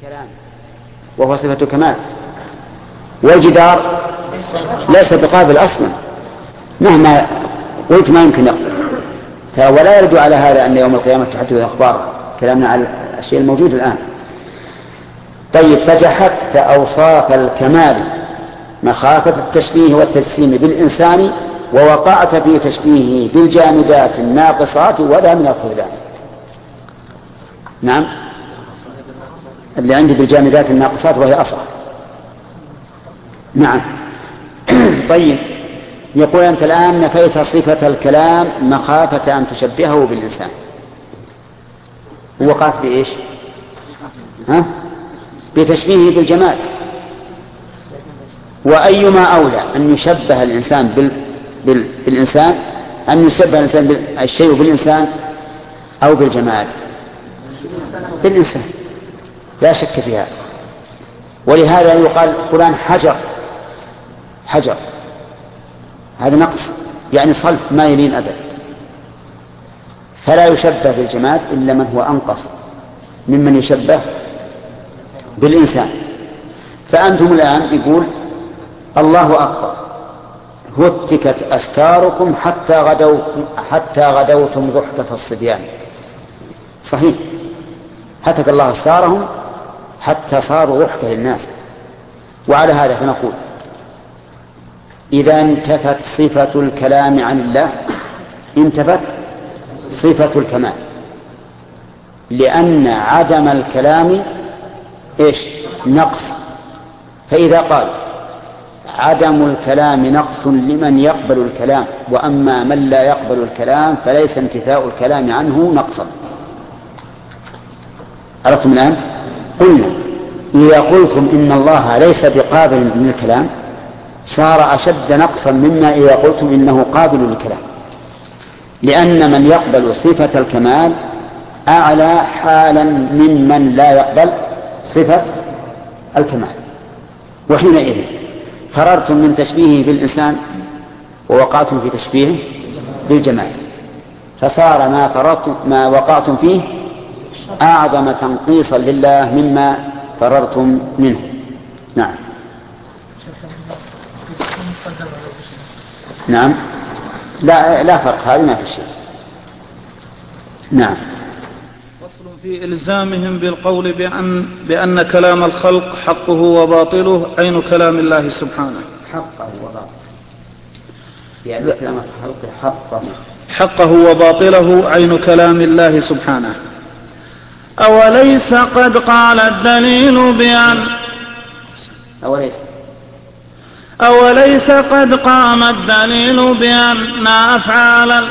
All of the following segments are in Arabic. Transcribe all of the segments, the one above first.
الكلام وهو صفة كمال، والجدار ليس بقابل أصلا، مهما قلت ما يمكن يقبل. ولا يرد على هذا أن يوم القيامة تحدث أخباره، كلامنا على الشيء الموجود الآن. طيب، فجحدت أوصاف الكمال مخافة التشبيه والتجسيم بالإنسان، ووقعت في تشبيهه بالجامدات الناقصات ولا من الخذلان. نعم، اللي عندي بالجامدات الناقصات وهي أصح. نعم. طيب، يقول أنت الآن نفيت صفة الكلام مخافة أن تشبهه بالإنسان، ووقعت بإيش؟ بتشبيهه بالجماد. وأيما أولى أن يشبه الإنسان بالإنسان، أن يشبه الإنسان الشيء بالإنسان أو بالجماد؟ بالإنسان لا شك فيها. ولهذا يقال فلان حجر، هذا نقص، يعني صلب ما يلين أبد. فلا يشبه بالجماد إلا من هو أنقص ممن يشبه بالإنسان. فأنتم الآن يقول الله أكبر، هتكت أستاركم حتى غدوتم ضحكة الصبيان. صحيح، هتك الله أستارهم حتى صاروا ضحكة للناس. وعلى هذا فنقول إذا انتفت صفة الكلام عن الله انتفت صفة الكمال، لأن عدم الكلام إيش؟ نقص. فإذا قال عدم الكلام نقص لمن يقبل الكلام، وأما من لا يقبل الكلام فليس انتفاء الكلام عنه نقصا. عرفتم الآن؟ قلنا إذا قلتم إن الله ليس بقابل من الكلام صار أشد نقصا مما إذا قلتم إنه قابل للكلام، لأن من يقبل صفة الكمال أعلى حالا ممن لا يقبل صفة الكمال. وحينئذ فررتم من تشبيهه بالإنسان ووقعتم في تشبيهه بالجمال، فصار ما وقعتم فيه أعظم تنقيصا لله مما فررتم منه. نعم. نعم، لا فرق، هذا ما في شيء. نعم. فصل في إلزامهم بالقول بأن كلام الخلق حقه وباطله عين كلام الله سبحانه. حقه وباطله، يعني كلام الخلق حقه وباطله عين كلام الله سبحانه. أوليس قد قال الدليل بأن أوليس قد قام الدليل بأن أفعال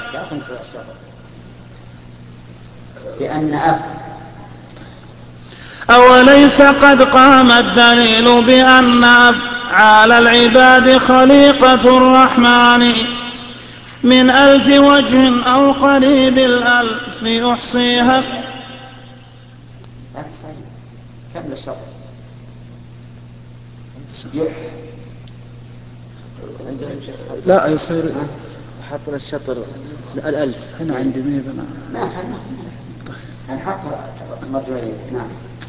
أوليس قد قام الدليل بأن أفعال العباد خليقة الرحمن من 1000 وجه أو قريب الألف يحصيها. كم الشطر؟ لا يصير حط الشطر 1000 هنا عندي ميبنا الحق مرجعية. نعم.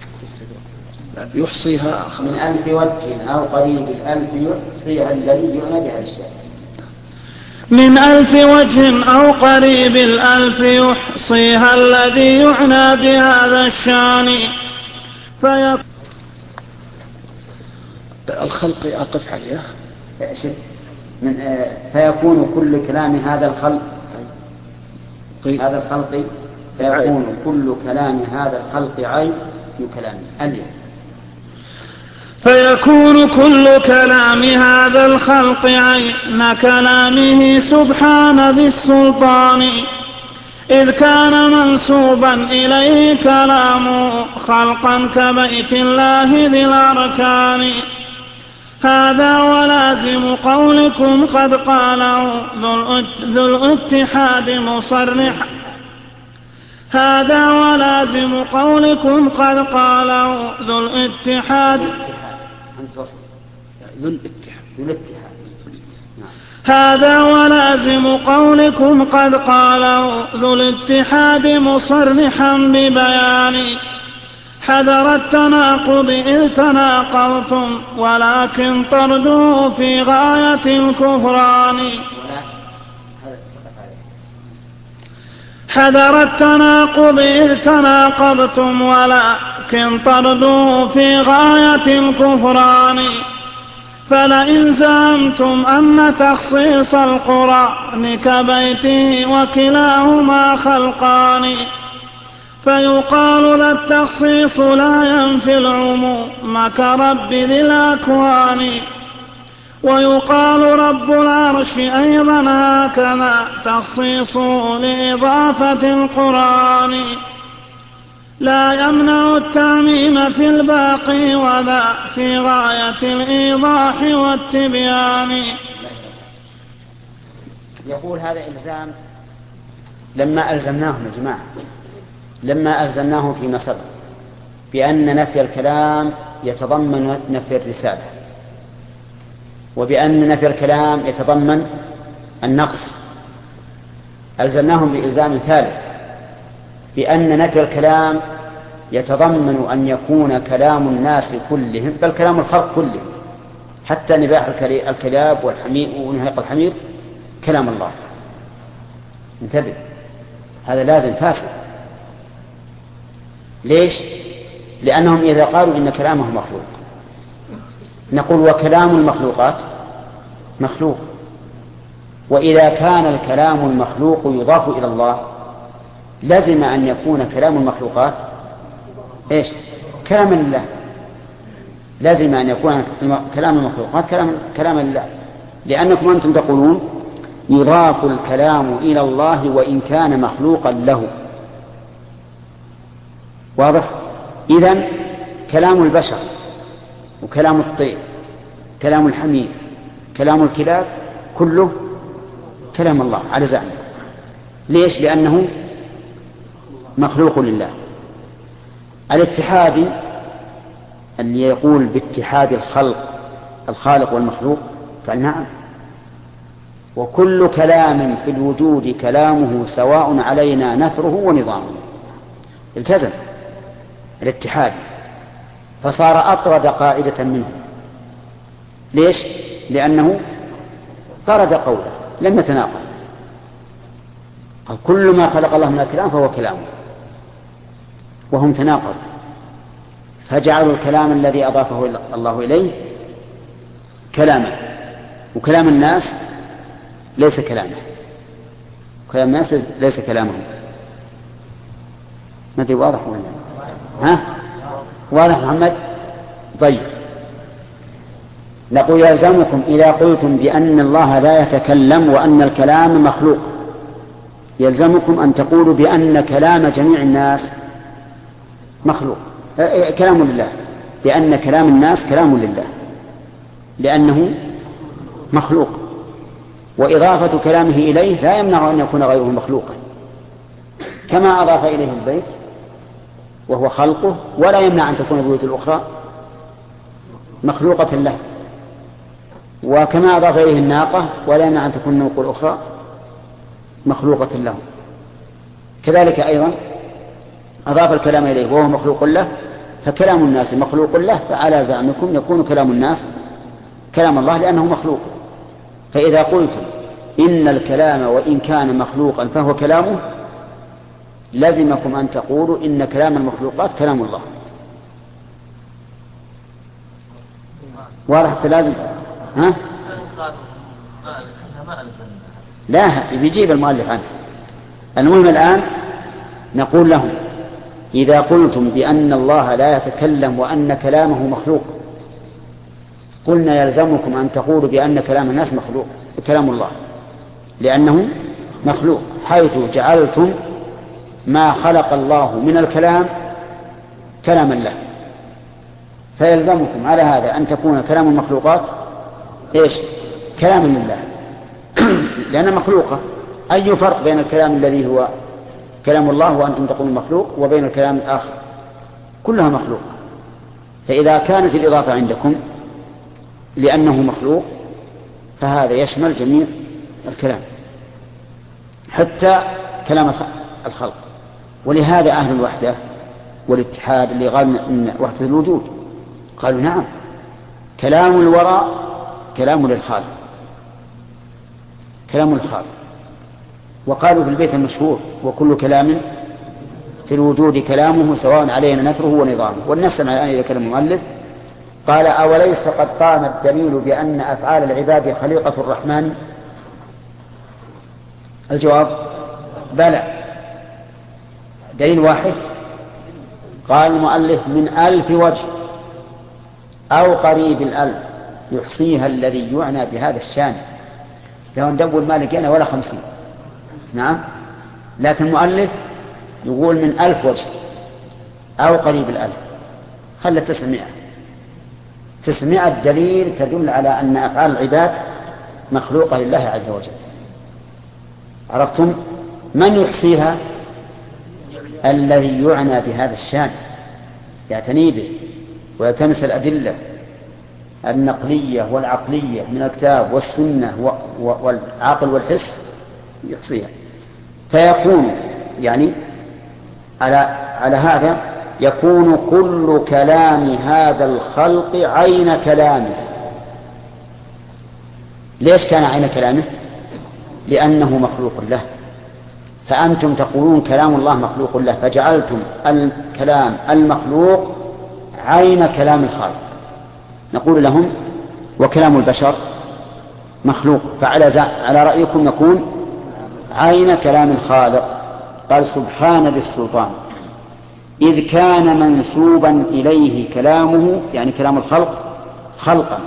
يحصيها من 1000 وجه أو قريب الألف يحصيها الذي يعنى بهذا الشيء. من 1000 وجه أو قريب الألف يحصيها الذي يعنى بهذا الشان. الخلق أقف عليه فيكون كل كلام هذا الخلق فيكون كل كلام هذا الخلق عين كلامه. فيكون كل كلام هذا الخلق عين كلامه سبحانه بالسلطان، إذ كان منسوبا إليه كلامه خلقا كبيت الله ذي الأركان. هذا ولازم قولكم قد قاله ذو الاتحاد مصرحا. هذا ولازم قولكم قد قاله ذو الاتحاد هذا ولازم قولكم قد قاله ذو الاتحاد مصرحا ببيان حذر التناقض إذ تناقضتم ولكن طرده في غاية الكفران. حذر التناقض إذ تناقضتم ولكن طرده في غاية الكفران. فلئن زعمتم أن تخصيص القرآن كبيته وكلاهما خلقان فيقال لا التخصيص لا ينفي العموم كرب ذي الأكوان. ويقال رب العرش أيضا هكذا تخصيص لإضافة القرآن لا يمنع التعميم في الباقي ولا في غاية الإيضاح والتبيان. يقول هذا إلزام لما ألزمناهم يا جماعة، لما ألزمناهم فيما سبق بأن نفي الكلام يتضمن نفي الرسالة، وبأن نفي الكلام يتضمن النقص، ألزمناهم بإلزام ثالث بأن نفي الكلام يتضمن أن يكون كلام الناس كلهم بل كلام الخلق كلهم حتى نباح الكلاب والحمير ونهيق الحمير كلام الله. انتبه، هذا لازم فاسد. ليش؟ لأنهم إذا قالوا إن كلامه مخلوق نقول وكلام المخلوقات مخلوق، وإذا كان الكلام المخلوق يضاف إلى الله لازم أن يكون كلام المخلوقات إيش؟ كلام الله. لازم أن يكون كلام المخلوقات كلام الله، لأنكم أنتم تقولون يضاف الكلام إلى الله وإن كان مخلوقا له. واضح؟ إذن كلام البشر وكلام الطير كلام الحمير كلام الكلاب كله كلام الله على زعمه. ليش؟ لأنه مخلوق لله. الاتحاد اللي يقول باتحاد الخالق والمخلوق قال نعم، وكل كلام في الوجود كلامه سواء علينا نثره ونظامه. التزم الاتحاد فصار أطرد قاعدة منه. ليش؟ لأنه طرد قوله لم يتناقض، قال كل ما خلق الله من الكلام فهو كلامه، وهم تناقض فجعلوا الكلام الذي أضافه الله إليه كلامه، وكلام الناس ليس كلامه، كلام الناس ليس كلامه. ما أدري واضح ولا ها؟ واضح محمد؟ طيب، نقول يلزمكم إذا قلتم بأن الله لا يتكلم وأن الكلام مخلوق يلزمكم أن تقولوا بأن كلام جميع الناس مخلوق كلام لله، لأن كلام الناس كلام لله لأنه مخلوق، وإضافة كلامه إليه لا يمنع أن يكون غيره مخلوقا، كما أضاف إليه البيت وهو خلقه ولا يمنع أن تكون البيوت الأخرى مخلوقة له، وكما أضاف إليه الناقة ولا يمنع أن تكون النوق الأخرى مخلوقة له. كذلك أيضا أضاف الكلام إليه وهو مخلوق له، فكلام الناس مخلوق له، فعلى زعمكم يكون كلام الناس كلام الله لأنه مخلوق. فإذا قلتم إن الكلام وإن كان مخلوقا فهو كلامه لازمكم أن تقولوا إن كلام المخلوقات كلام الله. واضح التلازم؟ ها؟ لا، بيجيب المؤلف عنه. المهم الآن نقول لهم إذا قلتم بأن الله لا يتكلم وأن كلامه مخلوق قلنا يلزمكم أن تقولوا بأن كلام الناس مخلوق كلام الله لأنه مخلوق، حيث جعلتم ما خلق الله من الكلام كلاما له، فيلزمكم على هذا أن تكون كلام المخلوقات إيش؟ كلام لله لأنها مخلوقة. أي فرق بين الكلام الذي هو كلام الله وأنتم تقولون مخلوق وبين الكلام الآخر؟ كلها مخلوقة. فإذا كانت الإضافة عندكم لأنه مخلوق فهذا يشمل جميع الكلام حتى كلام الخلق. ولهذا أهل الوحدة والاتحاد اللي قال من وحدة الوجود؟ قالوا نعم، كلام الوراء كلام للخالق، كلام الخالق. وقالوا في البيت المشهور: وكل كلام في الوجود كلامه سواء علينا نثره ونظامه. ونسمع الآن إلى كلام المؤلف. قال: أوليس قد قام الدليل بأن أفعال العباد خليقة الرحمن؟ الجواب: بلى. دليل واحد. قال المؤلف: من 1000 وجه أو قريب 1000 يحصيها الذي يعنى بهذا الشان. لو ندور ما لقينا ولا 50. نعم، لكن المؤلف يقول من 1000 وجه أو قريب 1000، خلى 900. 900 دليل تدل على أن أفعال العباد مخلوقة لله عز وجل. عرفتم؟ من يحصيها؟ الذي يعنى بهذا الشان، يعتني به ويلتمس الأدلة النقلية والعقلية من الكتاب والسنة والعقل والحس، يحصيها. فيكون يعني على هذا يكون كل كلام هذا الخلق عين كلامه. ليش كان عين كلامه؟ لأنه مخلوق له. فأنتم تقولون كلام الله مخلوق له، فجعلتم الكلام المخلوق عين كلام الخالق. نقول لهم: وكلام البشر مخلوق، فعلى رأيكم يكون عين كلام الخالق. قال: سبحان ذي السلطان، إذ كان منسوبا إليه كلامه، يعني كلام الخلق، خلقا.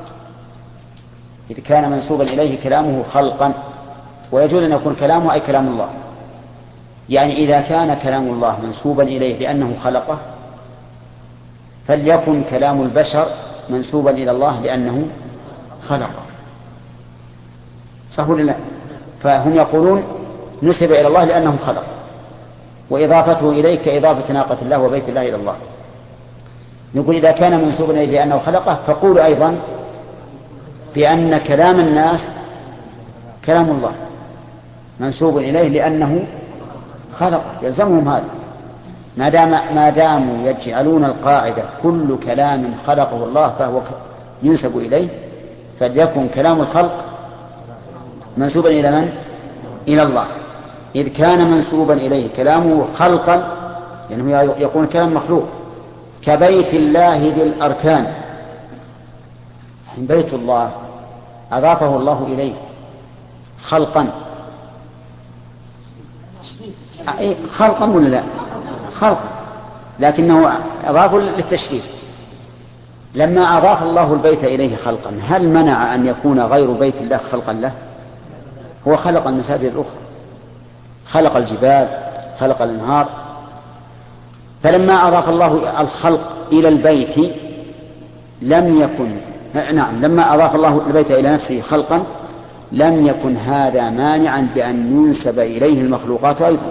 إذ كان منسوبا إليه كلامه خلقا، ويجوز أن يكون كلامه أي كلام الله. يعني إذا كان كلام الله منسوبا إليه لأنه خلقه، فليكن كلام البشر منسوبا إلى الله لأنه خلقه. صح ولا لا؟ فهم يقولون نسب إلى الله لأنه خلق، وإضافته إليه كإضافة ناقة الله وبيت الله إلى الله. نقول إذا كان منسوبا إليه لأنه خلقه، فقولوا أيضا بأن كلام الناس كلام الله منسوب إليه لأنه خلقه، يلزمهم هذا. ما داموا يجعلون القاعدة كل كلام خلقه الله فهو ينسب إليه، فليكن كلام الخلق منسوبا إلى من؟ إلى الله. إذ كان منسوبا إليه كلامه خلقا، يعني يكون كلام مخلوق. كبيت الله ذي الأركان، بيت الله أضافه الله إليه خلقا. خلقا ولا لا؟ خلقا، لكنه أضافه للتشريف. لما أضاف الله البيت إليه خلقا، هل منع أن يكون غير بيت الله خلقا له؟ هو خلق المساجد الأخرى، خلق الجبال، خلق الأنهار. فلما أضاف الله الخلق إلى البيت لم يكن، نعم، لما أضاف الله البيت إلى نفسه خلقا لم يكن هذا مانعا بأن ينسب إليه المخلوقات أيضا.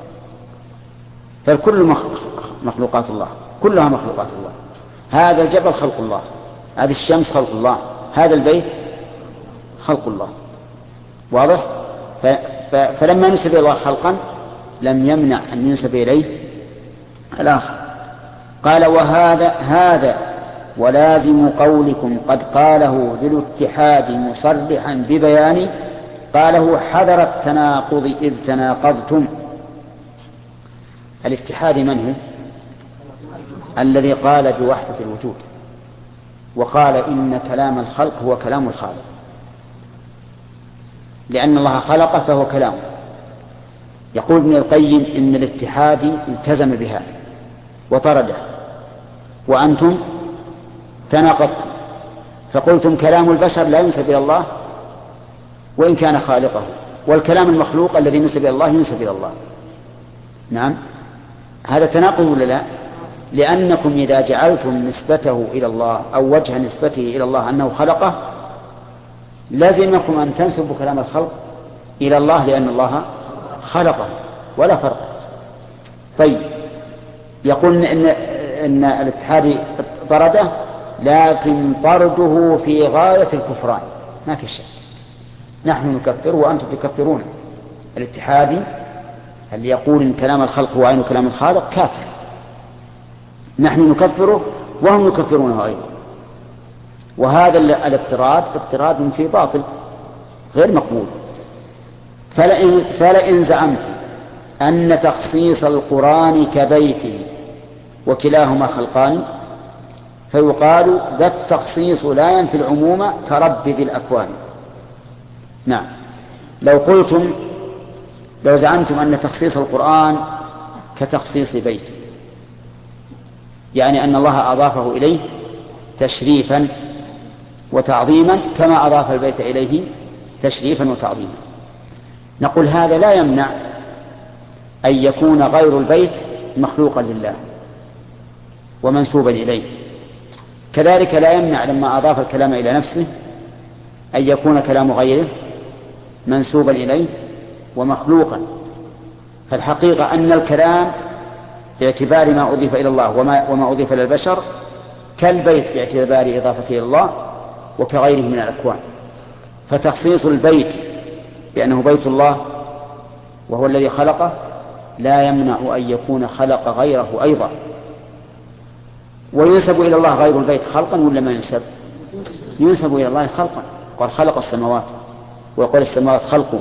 فالكل مخلوقات الله، كلها مخلوقات الله. هذا الجبل خلق الله، هذه الشمس خلق الله، هذا البيت خلق الله. واضح؟ فلما نسب إلى الله خلقا لم يمنع أن ينسب إليه الآخر. قال: هذا ولازم قولكم قد قاله ذو الاتحاد مصرحا ببيان قاله حذر التناقض إذ تناقضتم. الاتحاد من هو؟ الذي قال بوحدة الوجود وقال إن كلام الخلق هو كلام الخالق، لأن الله خلقه فهو كلامه. يقول ابن القيم إن الاتحاد التزم بها وطرده، وأنتم تناقضتم فقلتم كلام البشر لا ينسب إلى الله وإن كان خالقه، والكلام المخلوق الذي ينسب إلى الله ينسب إلى الله. نعم، هذا تناقض ولا لا؟ لأنكم إذا جعلتم نسبته إلى الله أو وجه نسبته إلى الله أنه خلقه، لازمكم أن تنسبوا كلام الخلق إلى الله لأن الله خلقه، ولا فرق. طيب، يقول إن الاتحاد طرده، لكن طرده في غاية الكفران، ما في شيء. نحن نكفر وأنتم تكفرون. الاتحادي اللي يقول إن كلام الخلق هو عين كلام الخالق كافر، نحن نكفره وهم يكفرونه أيضا. وهذا اضطراد في باطل غير مقبول. فلئن زعمت أن تخصيص القرآن كبيت وكلاهما خلقان فيقال ذا التخصيص لا ينفي العموم كرب ذي الأكوان. نعم، لو زعمتم أن تخصيص القرآن كتخصيص بيت، يعني أن الله أضافه إليه تشريفا وتعظيما كما أضاف البيت إليه تشريفا وتعظيما، نقول هذا لا يمنع أن يكون غير البيت مخلوقا لله ومنسوبا إليه. كذلك لا يمنع لما أضاف الكلام إلى نفسه أن يكون كلام غيره منسوبا إليه ومخلوقا. فالحقيقة أن الكلام باعتبار ما أضيف إلى الله وما أضيف إلى البشر كالبيت باعتبار إضافته إلى الله وكغيره من الأكوان. فتخصيص البيت بأنه بيت الله وهو الذي خلقه لا يمنع أن يكون خلق غيره أيضا. وينسب إلى الله غير البيت خلقا ولا ما ينسب؟ ينسب إلى الله خلقا، قال خلق السماوات ويقول السماوات خلقه.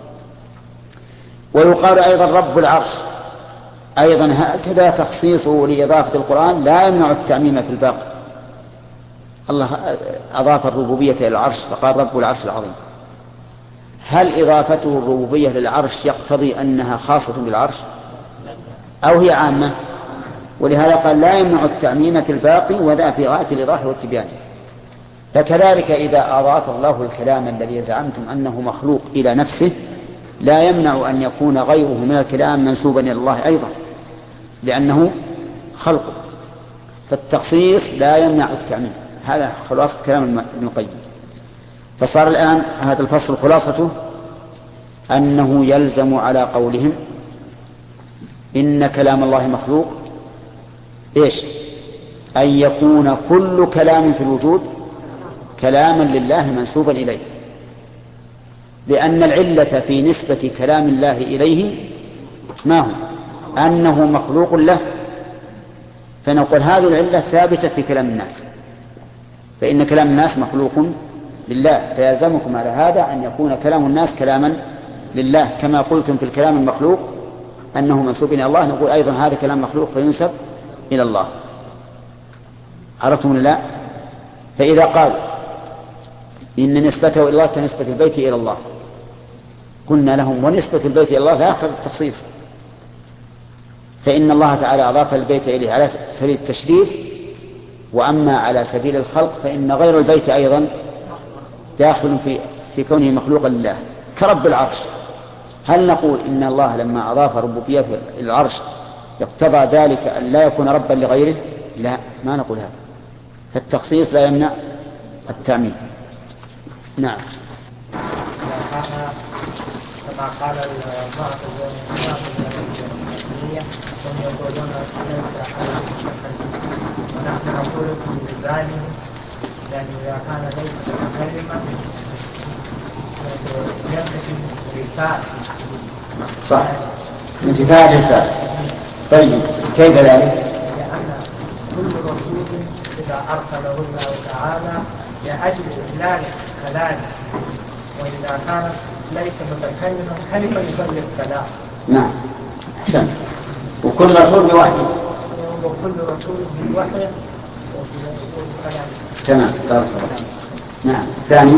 ويقال أيضا رب العرش، أيضا هكذا تخصيصه لإضافة القرآن لا يمنع التعميم في الباقي. الله أضاف الربوبية إلى العرش فقال رب العرش العظيم. هل إضافته الربوبية للعرش يقتضي أنها خاصة بالعرش أو هي عامة؟ ولهذا قال لا يمنع التعميم في الباقي وذا في غاية الإيضاح والتبيان. فكذلك إذا أضاف الله الكلام الذي زعمتم أنه مخلوق إلى نفسه لا يمنع أن يكون غيره من الكلام منسوبا إلى الله أيضا لأنه خلقه. فالتخصيص لا يمنع التعميم. هذا خلاصة كلام ابن القيم. فصار الآن هذا الفصل خلاصته أنه يلزم على قولهم إن كلام الله مخلوق إيش؟ أن يكون كل كلام في الوجود كلاما لله منسوبا إليه، لأن العلة في نسبة كلام الله إليه ما هو؟ أنه مخلوق له. فنقول هذه العلة ثابتة في كلام الناس، فإن كلام الناس مخلوق لله، فيلزمكم على هذا أن يكون كلام الناس كلاما لله كما قلتم في الكلام المخلوق أنه منسوب إلى الله، نقول أيضا هذا كلام مخلوق فينسب إلى الله. عرفتم لا؟ فإذا قال إن نسبته إلى الله كنسبة البيت إلى الله قلنا لهم ونسبة البيت إلى الله لا يقتضي التخصيص، فإن الله تعالى أضاف البيت إليه على سبيل التشريف، وأما على سبيل الخلق فإن غير البيت أيضا داخل في كونه مخلوقا لله كرب العرش. هل نقول إن الله لما أضاف ربوبيته إلى العرش يقتضى ذلك أن لا يكون ربا لغيره؟ لا، ما نقول هذا. فالتخصيص لا يمنع التعميم. نعم. كما قال المعتزلة هم يقولون ونحن نقول بذلك يعني إذا كان ليس كلمة ينتفي رسالة. صح، انتفاع رسالة. طيب كيف ذلك؟ لأن كل رسول إذا أرسله الله تعالى لأجل إبلاغ كلامه، وإذا كان ليس متكلما كلمة يبلغ كلام. نعم أحسن. وكل رسول بوحي. وكل رسول بوحي. تمام. نعم. ثاني.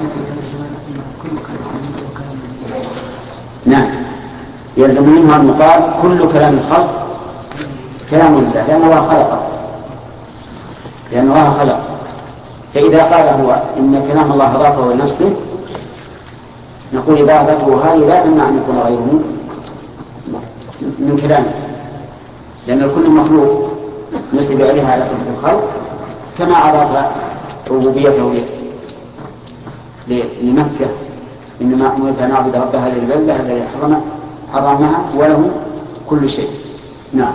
نعم. يلزم منها المقال كل كلام الخلق كلام الله لأن الله خلقه، لأن الله خلق. فإذا قال هو إن كلام الله أضافه لنفسه نقول إضافته هذه لا تمنع أن يكون غيره من كلامه، لأن الكل مخلوق نسب عليها على صفة الخلق كما أضاف ربوبيته لمكة إنما أمرت أن أعبد رب هذه البلدة الذي حرمها وله كل شيء. نعم.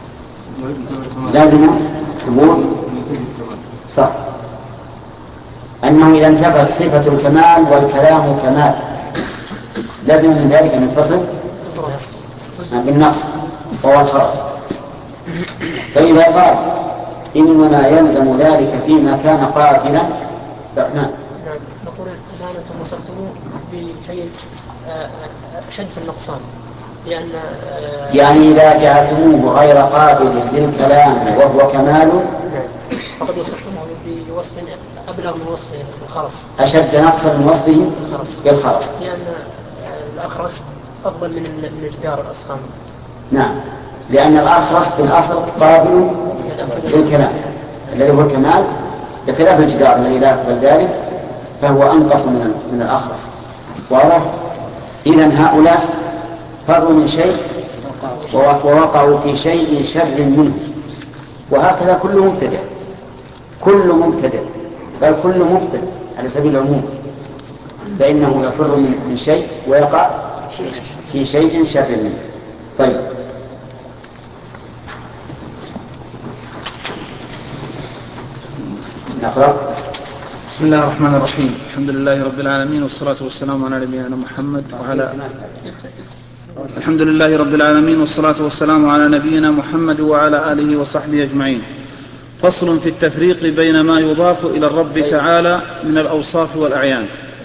لازم ثبوت. صح. أنه إذا انتفت صفة الكمال والكلام كمال لازم من ذلك أن يتصل بالنقص وهو الخرص. فإذا قال إنما يلزم ذلك فيما كان قابلا نعم نقول الآن أنتم وصلتموه بشيء أشد في النقصان، لأن يعني إذا جعلتموه غير قابل للكلام وهو كمال فقد وصفتموه بوصف أبلغ من وصفه بالخرص، أشد نقصا من وصفه بالخرص، لأن الأخرس أفضل من الجدار الأصخام. نعم، لأن الأخرس في الأصل قابل للكلام الذي هو الكمال، بخلاف الجدار الذي لا يقبل ذلك فهو أنقص من الأخرس. واضح؟ إذن هؤلاء فروا من شيء ووقعوا في شيء شر منه، وهكذا كل مبتدع بل كل مبتدع على سبيل العموم، فإنه يفر من شيء ويقع في شيء شر منه. طيب، نقرأ. بسم الله الرحمن الرحيم. الحمد لله رب العالمين والصلاة والسلام على نبينا محمد الحمد لله رب العالمين والصلاة والسلام على نبينا محمد وعلى آله وصحبه أجمعين. فصل في التفريق بين ما يضاف إلى الرب تعالى من الأوصاف والأعيان.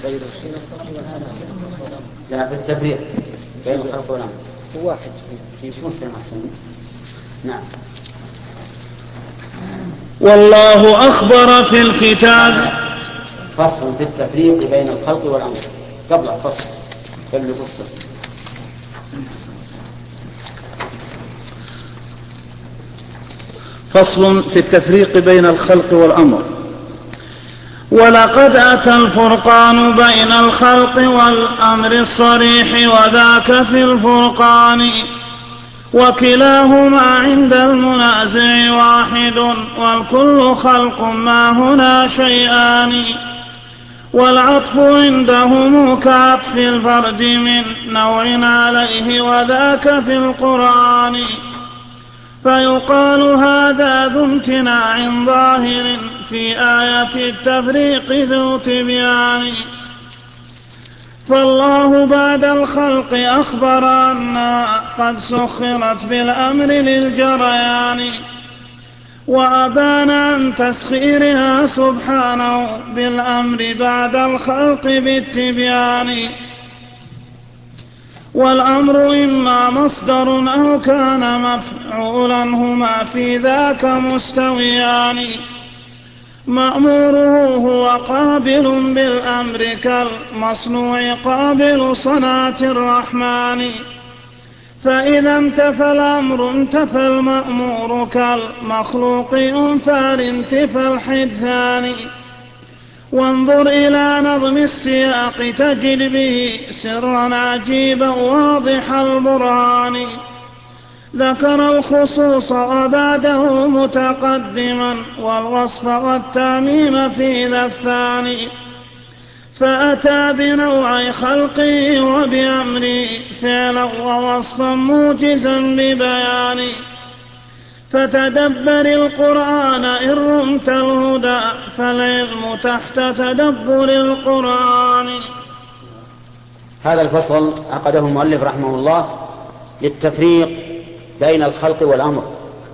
لا، في التفريق بين الخلق والأمر هو واحد في مسلم أحسن. نعم. والله أخبر في الكتاب. فصل في التفريق بين الخلق والأمر. قبل الفصل فصل في التفريق بين الخلق والأمر. ولقد أتى الفرقان بين الخلق والأمر الصريح وذاك في الفرقان، وكلاهما عند المنازع واحد والكل خلق ما هنا شيئان، والعطف عندهم كعطف الفرد من نوع عليه وذاك في القرآن، فيقال هذا ذو امتناع ظاهر في آية التفريق ذو تبيان. فالله بعد الخلق أخبر أنها قد سخرت بالأمر للجريان، وأبان عن تسخيرها سبحانه بالأمر بعد الخلق بالتبيان. والأمر إما مصدر أو كان مفعولا هما في ذاك مستويان، مأموره هو قابل بالأمر كالمصنوع قابل صنعة الرحمن، فإذا انتفى الأمر انتفى المأمور كالمخلوق أنفى الانتفى الحدثان. وانظر إلى نظم السياق تجد به سرا عجيبا واضح البرهان، ذكر الخصوص وبعده متقدما والوصف والتعميم في ذا الثاني، فأتى بنوع خلقه وبأمره فعلا ووصفا موجزا ببيان. فتدبر القرآن إن رمت الهدى فالعلم تحت تدبر القرآن. هذا الفصل عقده المؤلف رحمه الله للتفريق بين الخلق والأمر.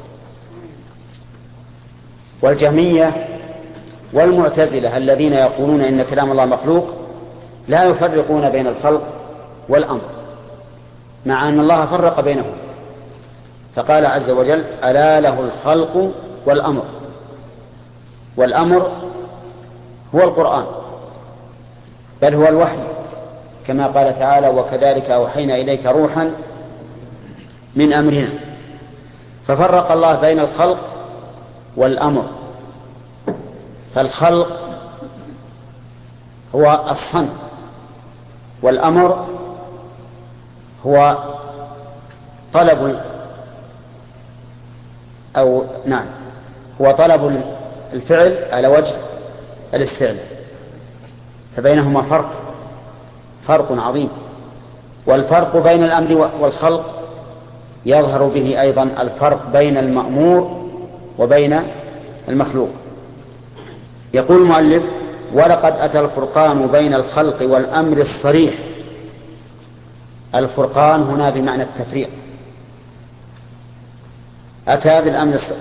والجهمية والمعتزلة الذين يقولون إن كلام الله مخلوق لا يفرقون بين الخلق والأمر، مع أن الله فرق بينهم، فقال عز وجل ألا له الخلق والأمر. والأمر هو القرآن، بل هو الوحي، كما قال تعالى وكذلك أوحينا إليك روحا من أمرنا. ففرق الله بين الخلق والأمر. فالخلق هو الصنع، والأمر هو طلب هو طلب الفعل على وجه الاستعلاء، فبينهما فرق عظيم. والفرق بين الأمر والخلق يظهر به أيضا الفرق بين المأمور وبين المخلوق. يقول المؤلف ولقد أتى الفرقان بين الخلق والأمر الصريح. الفرقان هنا بمعنى التفريق، أتى بالأمر الصريح،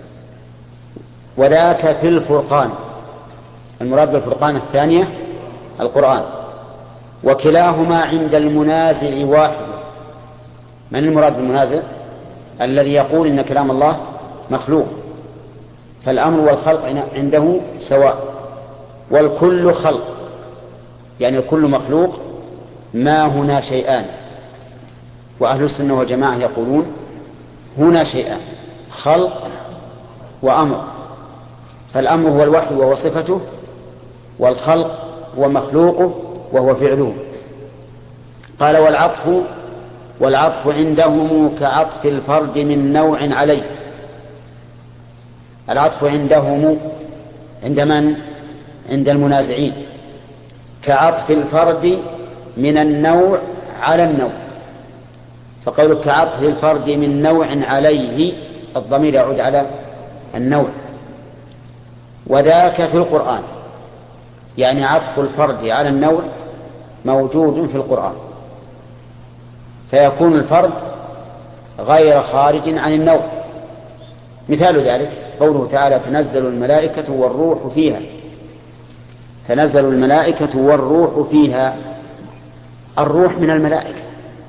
وذاك في الفرقان. المراد بالفرقان الثانية القرآن، وكلاهما عند المنازع واحد. من المراد بالمنازع؟ الذي يقول إن كلام الله مخلوق، فالأمر والخلق عنده سواء، والكل خلق، يعني الكل مخلوق، ما هنا شيئان. وأهل السنة والجماعة يقولون هنا شيئان، خلق وأمر. فالأمر هو الوحي وهو صفته، والخلق هو مخلوقه وهو فعله. قال والعطف عندهم كعطف الفرد من نوع عليه. العطف عندهم عند من؟ عند المنازعين، كعطف الفرد من النوع على النوع. فقولك كعطف الفرد من نوع عليه، الضمير يعود على النوع. وذاك في القرآن، يعني عطف الفرد على النوع موجود في القرآن، فيكون الفرد غير خارج عن النوع. مثال ذلك قوله تعالى تنزل الملائكة والروح فيها. تنزل الملائكة والروح فيها، الروح من الملائكة،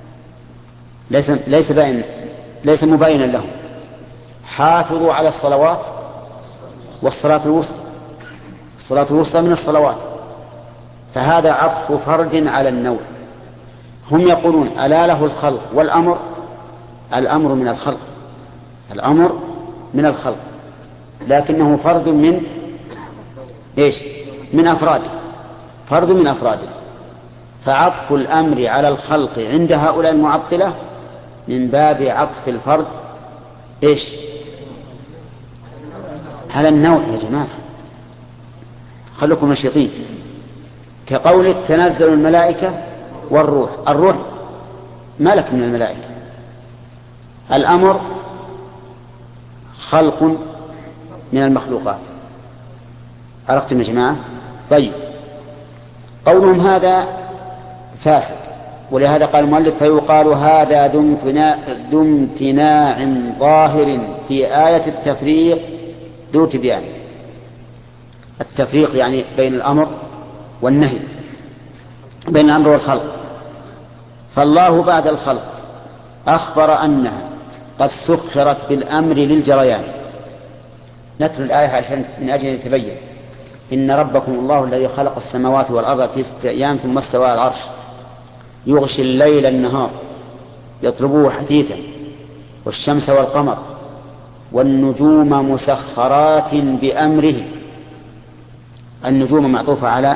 ليس مباينا لهم. حافظوا على الصلوات والصلاة الوسطى، الصلاة الوسطى من الصلوات، فهذا عطف فرد على النوع. هم يقولون ألا له الخلق والأمر؟ الأمر من الخلق، الأمر من الخلق، لكنه فرد من إيش؟ من أفراده، فرد من أفراده. فعطف الأمر على الخلق عند هؤلاء المعطلة من باب عطف الفرد إيش؟ على النوع. يا جماعة خلكم نشيطين. كقول تنزل الملائكة والروح، الروح ملك من الملائكة، الأمر خلق من المخلوقات. عرفتم يا جماعة؟ طيب، قولهم هذا فاسد، ولهذا قال المؤلف فيقال هذا ذو امتناع ظاهر في آية التفريق ذو تبيان. التفريق يعني بين الأمر والنهي، بين الأمر والخلق. فالله بعد الخلق أخبر أنها قد سخرت بالأمر للجريان. نتلو الآية عشان من أجل أن يتبين. إن ربكم الله الذي خلق السماوات والأرض في 6 أيام ثم استوى على العرش يغشي الليل النهار يطلبه حثيثا والشمس والقمر والنجوم مسخرات بأمره. النجوم معطوفة على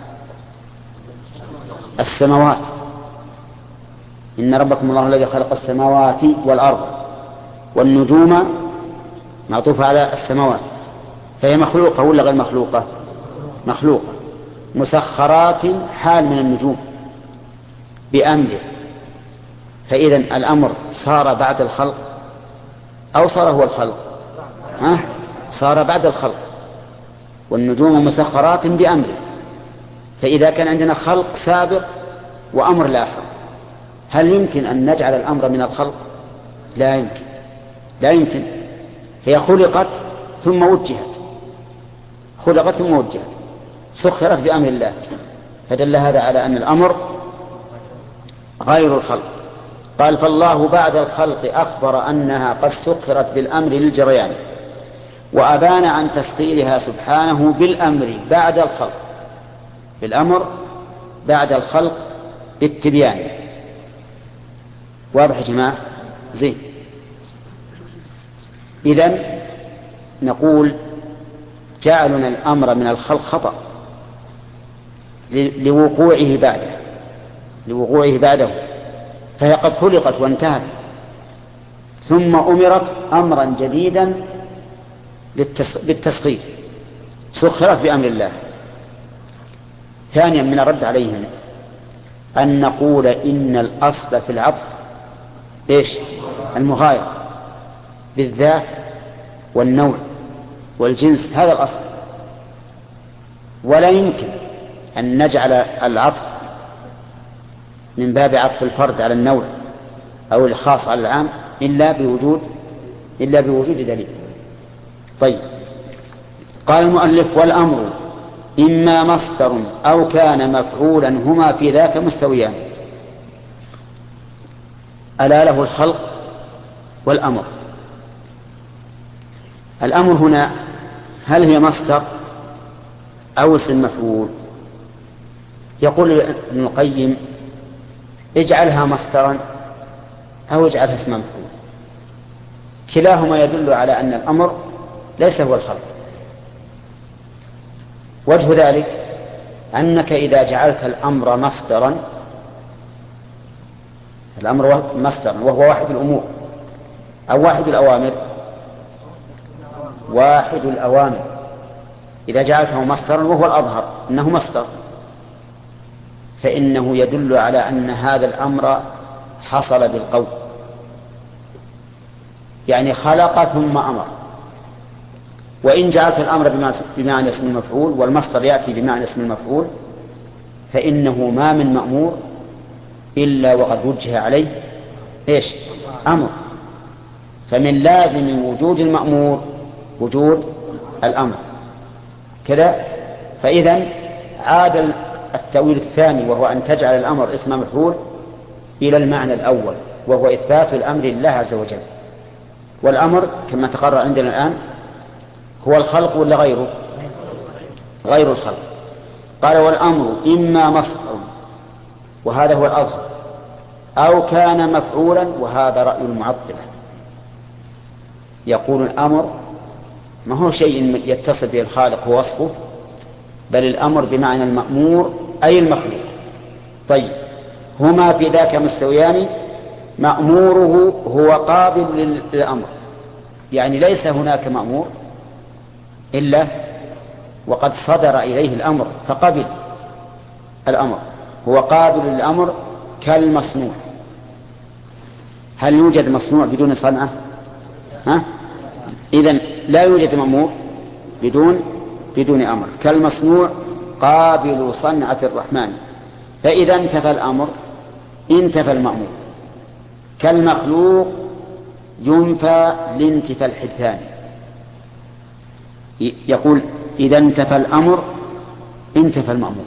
السماوات. إن ربكم الله الذي خلق السماوات والأرض، والنجوم معطوفة على السماوات، فهي مخلوقة ولا غير مخلوقة؟ مخلوقة. مسخرات حال من النجوم بأمره. فإذا الأمر صار بعد الخلق أو صار هو الخلق؟ صار بعد الخلق. والنجوم مسخرات بأمره. فإذا كان عندنا خلق سابق وأمر لاحق، هل يمكن أن نجعل الأمر من الخلق؟ لا يمكن، لا يمكن. هي خلقت ثم وجهت، خلقت ثم وجهت، سخرت بأمر الله، فدل هذا على أن الأمر غير الخلق. قال فالله بعد الخلق أخبر أنها قد سخرت بالأمر للجريان، وأبان عن تسخيرها سبحانه بالأمر بعد الخلق، بالأمر بعد الخلق بالتبيان. واضح يا جماعة؟ زين. إذن نقول جعلنا الأمر من الخلق خطأ لوقوعه بعده، فهي قد خلقت وانتهت، ثم أمرت أمرا جديدا بالتسخير، سخرت بأمر الله. ثانيا من الرد عليهم أن نقول إن الأصل في العطف إيش؟ المغايرة بالذات والنوع والجنس، هذا الأصل. ولا يمكن أن نجعل العطف من باب عطف الفرد على النوع أو الخاص على العام إلا بوجود دليل. طيب، قال المؤلف: والأمر إما مصدر أو كان مفعولا هما في ذاك مستويان. ألا له الخلق والأمر. الأمر هنا هل هي مصدر أو اسم مفعول؟ يقول ابن القيم: اجعلها مصدرا أو اجعلها اسم مفعول، كلاهما يدل على أن الأمر ليس هو الخلق. وجه ذلك أنك إذا جعلت الأمر مصدرا، الأمر مصدرا وهو واحد الأمور أو واحد الأوامر، واحد الأوامر إذا جعلته مصدرا وهو الأظهر أنه مصدر، فإنه يدل على أن هذا الأمر حصل بالقول، يعني خلق ثم أمر. وإن جعلت الأمر بمعنى اسم المفعول والمصدر يأتي بمعنى اسم المفعول، فإنه ما من مأمور إلا وقد وجه عليه إيش؟ أمر. فمن لازم وجود المأمور وجود الأمر كذا. فإذا عاد التأويل الثاني وهو أن تجعل الأمر اسم مفعول إلى المعنى الأول، وهو إثبات الأمر لله عز وجل. والأمر كما تقرر عندنا الآن هو الخلق ولا غيره؟ غير الخلق. قال: والأمر إما مصدر، وهذا هو الأظهر، أو كان مفعولا، وهذا رأي المعطلة. يقول الأمر ما هو شيء يتصل به الخالق ووصفه، بل الأمر بمعنى المأمور أي المخلوق. طيب، هما في ذاك مستويان، مأموره هو قابل للأمر، يعني ليس هناك مأمور إلا وقد صدر إليه الأمر فقبل الأمر، هو قابل للأمر كالمصنوع. هل يوجد مصنوع بدون صنعة؟ إذن لا يوجد مأمور بدون أمر. كالمصنوع قابل صنعة الرحمن، فإذا انتفى الأمر انتفى المأمور. كالمخلوق ينفى لانتفى الحدثان. يقول: إذا انتفى الأمر انتفى المأمور،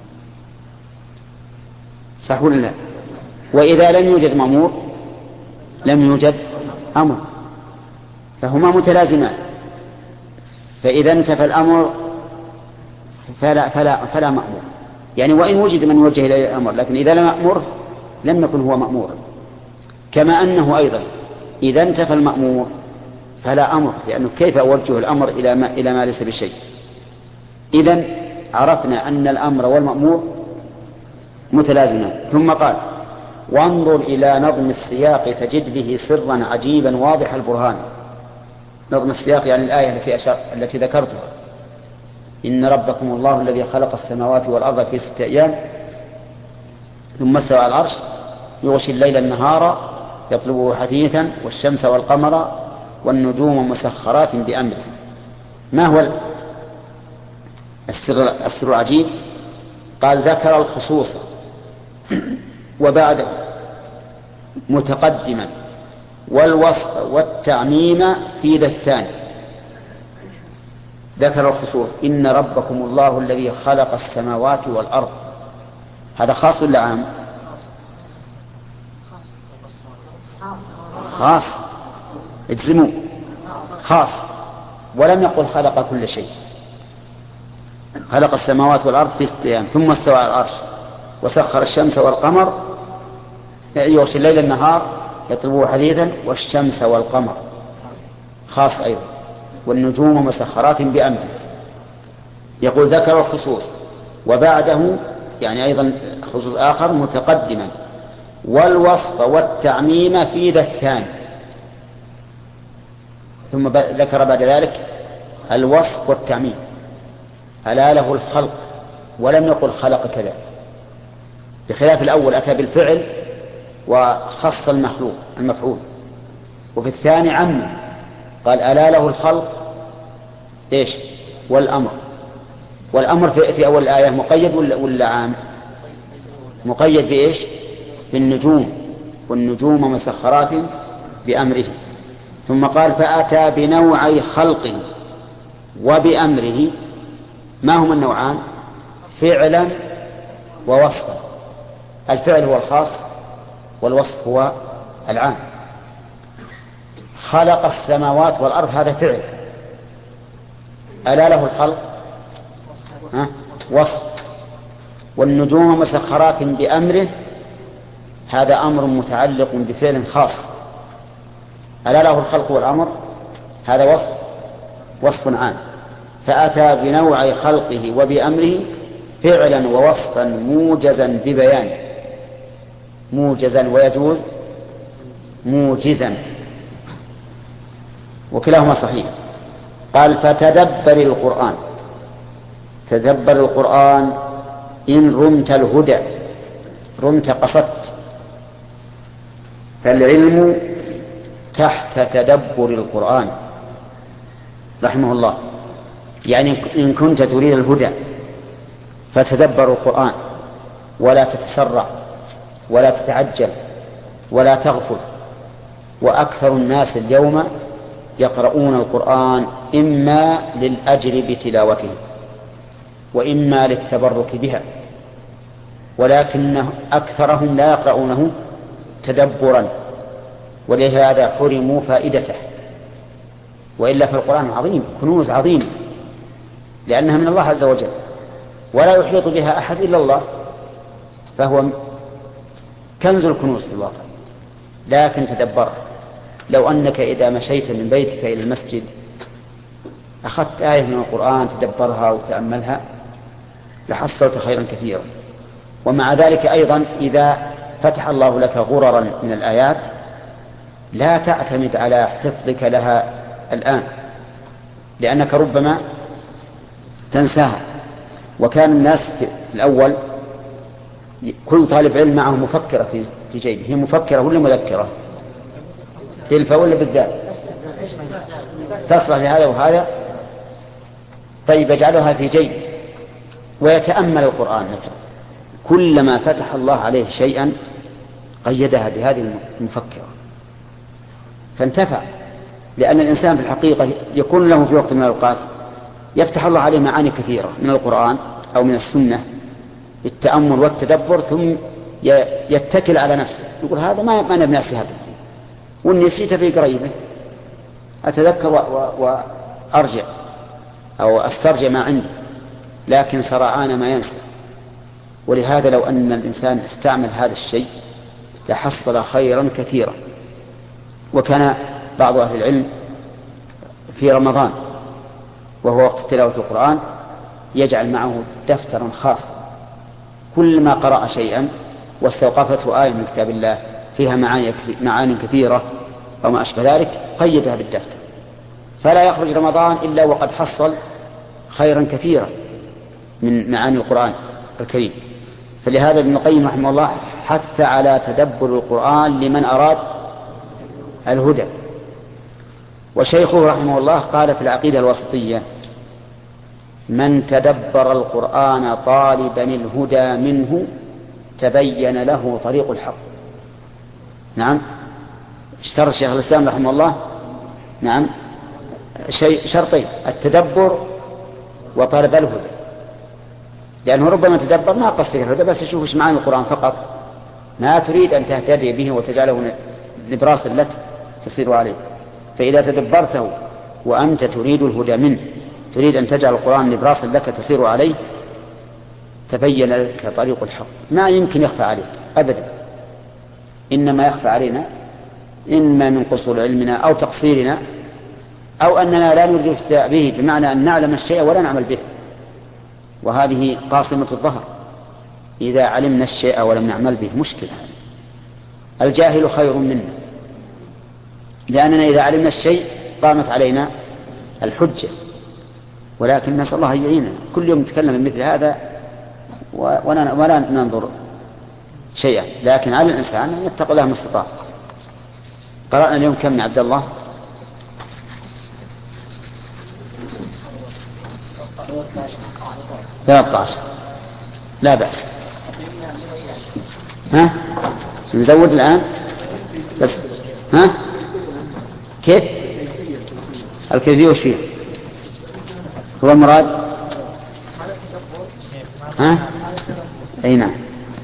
صح ولا لا؟ وإذا لم يوجد مأمور لم يوجد أمر، فهما متلازمان. فإذا انتفى الأمر فلا مأمور، يعني وإن وجد من يوجه إليه الأمر، لكن إذا لم يأمر لم يكن هو مأمورا. كما أنه أيضا إذا انتفى المأمور فلا أمر، لأنه كيف أوجه الأمر إلى ما ليس بشيء؟ إذن عرفنا أن الأمر والمأمور متلازمان. ثم قال: وانظر إلى نظم السياق تجد به سرا عجيبا واضح البرهان. نظم السياق يعني الآية التي ذكرتها: إن ربكم الله الذي خلق السماوات والأرض في 6 أيام ثم استوى على العرش يغشي الليل النهار يطلبه حثيثا والشمس والقمر والنجوم مسخرات بأمره. ما هو السر العجيب؟ قال: ذكر الخصوص وبعده متقدما والوصف والتعميم في ذا الثاني. ذكر الخصوص: إن ربكم الله الذي خلق السماوات والأرض. هذا خاص ولا عام؟ خاص، اجزموا، خاص. ولم يقل خلق كل شيء. خلق السماوات والأرض في 6 أيام ثم استوى على العرش وسخر الشمس والقمر يغشي الليل النهار يطلبه حديثا والشمس والقمر، خاص أيضا. والنجوم مسخرات بأمره. يقول: ذكر الخصوص وبعده يعني أيضا خصوص آخر متقدما والوصف والتعميم في ذا الثاني. ثم ذكر بعد ذلك الوصف والتعميم. ألا له الخلق، ولم يقل خلق كذا، بخلاف الأول أتى بالفعل وخص المفعول. وفي الثاني عم قال: ألا له الخلق إيش والأمر. والأمر في أول الآية مقيد ولا عام؟ مقيد بإيش؟ بالنجوم، والنجوم مسخرات بأمره. ثم قال فأتى بنوعي خلقه وبأمره. ما هما النوعان؟ فعلا ووصفا. الفعل هو الخاص والوصف هو العام. خلق السماوات والأرض هذا فعل، ألا له الخلق؟ وصف. والنجوم مسخرات بأمره هذا أمر متعلق بفعل خاص، ألا له الخلق والأمر؟ هذا وصف عام. فأتى بنوع خلقه وبأمره فعلا ووصفا موجزا ببيان، موجزا ويجوز موجزا، وكلاهما صحيح. قال فتدبر القرآن. تدبر القرآن إن رمت الهدى، رمت قصدت، فالعلم تحت تدبر القرآن رحمه الله. يعني إن كنت تريد الهدى فتدبر القرآن، ولا تتسرع ولا تتعجل ولا تغفل. وأكثر الناس اليوم يقرؤون القرآن إما للأجر بتلاوته وإما للتبرك بها، ولكن أكثرهم لا يقرؤونه تدبرا، ولهذا حرموا فائدته. وإلا فالقرآن عظيم، كنوز عظيم، لأنها من الله عز وجل ولا يحيط بها أحد إلا الله، فهو كنز الكنوز في الواقع. لكن تدبر. لو أنك إذا مشيت من بيتك إلى المسجد أخذت آية من القرآن تدبرها وتأملها لحصلت خيرا كثيرا. ومع ذلك أيضا إذا فتح الله لك غررا من الآيات لا تعتمد على حفظك لها الآن، لأنك ربما تنساها. وكان الناس في الأول كل طالب علم معه مفكرة في جيبه. هي مفكرة ولا مذكرة؟ تلفة ولا بالذات؟ تصلح لهذا وهذا. طيب يجعلها في جيبه ويتأمل القرآن مثلا، كلما فتح الله عليه شيئا قيدها بهذه المفكرة فانتفع. لأن الإنسان في الحقيقة يكون له في وقت من الأوقات يفتح الله عليه معاني كثيرة من القرآن أو من السنة بالتأمل والتدبر، ثم يتكل على نفسه يقول هذا ما أنا بنفسي هذا، والنسيت في قريبه أتذكر وأرجع أو أسترجع ما عندي، لكن سرعان ما ينسى. ولهذا لو أن الإنسان استعمل هذا الشيء لحصل خيرا كثيرا. وكان بعض أهل العلم في رمضان وهو وقت تلاوة القرآن يجعل معه دفترا خاصا، كلما قرأ شيئا واستوقفته آية من كتاب الله فيها معاني كثيرة أو ما أشبه ذلك قيدها بالدفتر، فلا يخرج رمضان إلا وقد حصل خيرا كثيرا من معاني القرآن الكريم. فلهذا ابن القيم رحمه الله حث على تدبر القرآن لمن أراد الهدى. وشيخه رحمه الله قال في العقيدة الوسطية من تدبر القرآن طالبا الهدى منه تبين له طريق الحق. نعم، اشترط شيخ الإسلام رحمه الله نعم شرطين: التدبر وطلب الهدى، لأنه ربما تدبر ما قصدك الهدى بس يشوف ايش معاني القرآن فقط، ما تريد أن تهتدي به وتجعله نبراس لك تصير عليه. فإذا تدبرته وأنت تريد الهدى منه، تريد أن تجعل القرآن نبراسا لك تسير عليه، تبين لك طريق الحق. ما يمكن يخفى عليك أبدا، إنما يخفى علينا إما من قصور علمنا أو تقصيرنا أو أننا لا نريد الافتاء به، بمعنى أن نعلم الشيء ولا نعمل به، وهذه قاصمة الظهر. إذا علمنا الشيء ولم نعمل به مشكلة. الجاهل خير منا، لأننا إذا علمنا الشيء قامت علينا الحجة، ولكن نسأل الله يعيننا. كل يوم نتكلم مثل هذا ولا ننظر شيئا، لكن على الإنسان أن يتقي الله ما استطاع. قرأنا اليوم كم يا عبد الله؟ 13 لا بأس. ها نزود الآن بس. ها كيف الكيفية وش فيه هو المراد؟ ها أي نعم.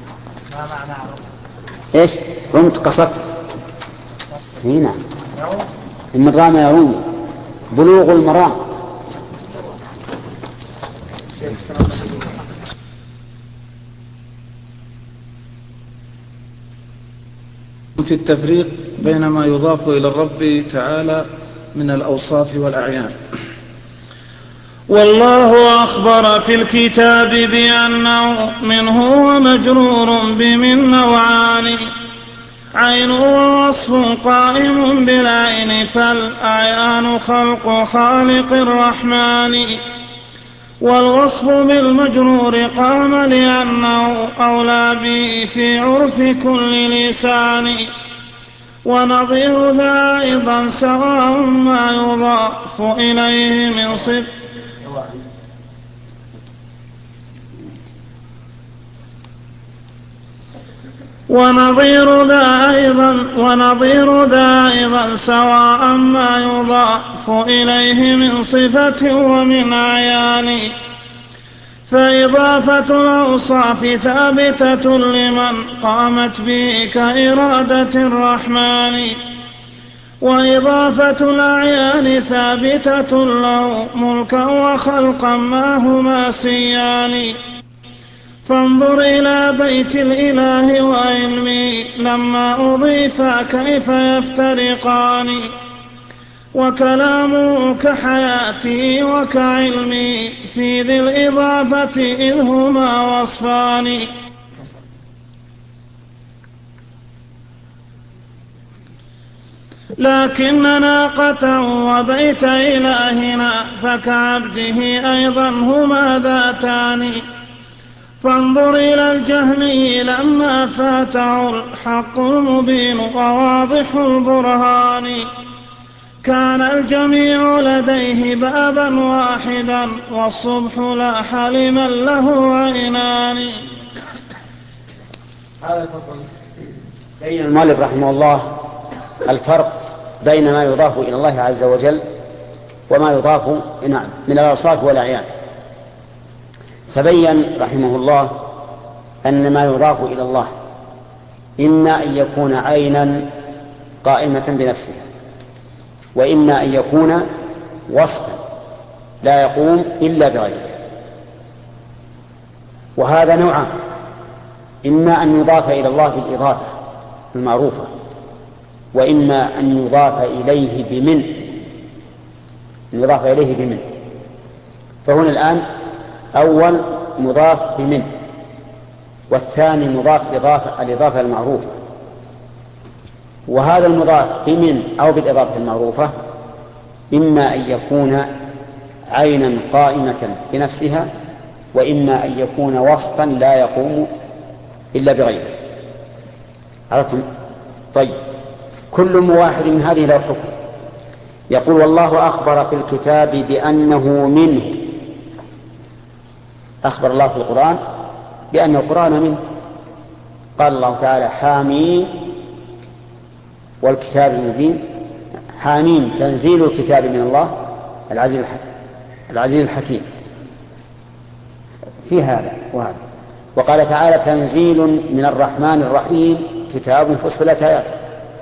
إيش رمت قصدت؟ أي نعم من رام يروم بلوغ المرام. في التفريق بين ما يضاف إلى الرب تعالى من الأوصاف والأعيان. والله أخبر في الكتاب بأنه منه ومجرور بمن نوعان عين ووصف قائم بالعين فالأعيان خلق خالق الرحمن والوصف بالمجرور قام لأنه أولى به في عرف كل لسان ونظير ذا أيضا سواء ما يضاف إليه من صف ونظير ذا أيضا سواء ما يضاف إليه من صفة ومن أعيان فإضافة الأوصاف ثابتة لمن قامت به كإرادة الرحمن وإضافة الأعيان ثابتة له ملكا وخلقا ما هما سيان فانظر إلى بيت الإله وعلمي لما أضيفا كيف يفترقان وكلامه كحياتي وكعلمي في ذي الإضافة إذ هما وصفان لكن ناقة وبيت إلهنا فكعبده أيضا هما ذاتان فانظر إلى الجهمي لما فاته الحق المبين وواضح البرهان كان الجميع لديه بابا واحدا والصبح لاح لمن له عينان. هذا الفصل بين المؤلف رحمه الله الفرق بين ما يضاف إلى الله عز وجل وما يضاف من الأوصاف والأعيان. فبين رحمه الله أن ما يضاف إلى الله إما أن يكون عينا قائمة بنفسها وإما أن يكون وصفا لا يقوم إلا بغيره. وهذا نوعان إما أن يضاف إلى الله بالإضافة المعروفة وإما أن يضاف إليه بمن. فهنا الآن أول مضاف بمن والثاني مضاف الإضافة المعروفة. وهذا المضاف بمن أو بالإضافة المعروفة إما أن يكون عينا قائمة بنفسها وإما أن يكون وصفا لا يقوم إلا بغيره. عرفتم؟ طيب كل واحد من هذه له حكم. يقول والله أخبر في الكتاب بأنه منه. أخبر الله في القرآن بأن القرآن منه. قال الله تعالى حامين والكتاب المبين. حامين تنزيل الكتاب من الله العزيز الحكيم في هذا وهذا. وقال تعالى تنزيل من الرحمن الرحيم كتاب فصلت آياته.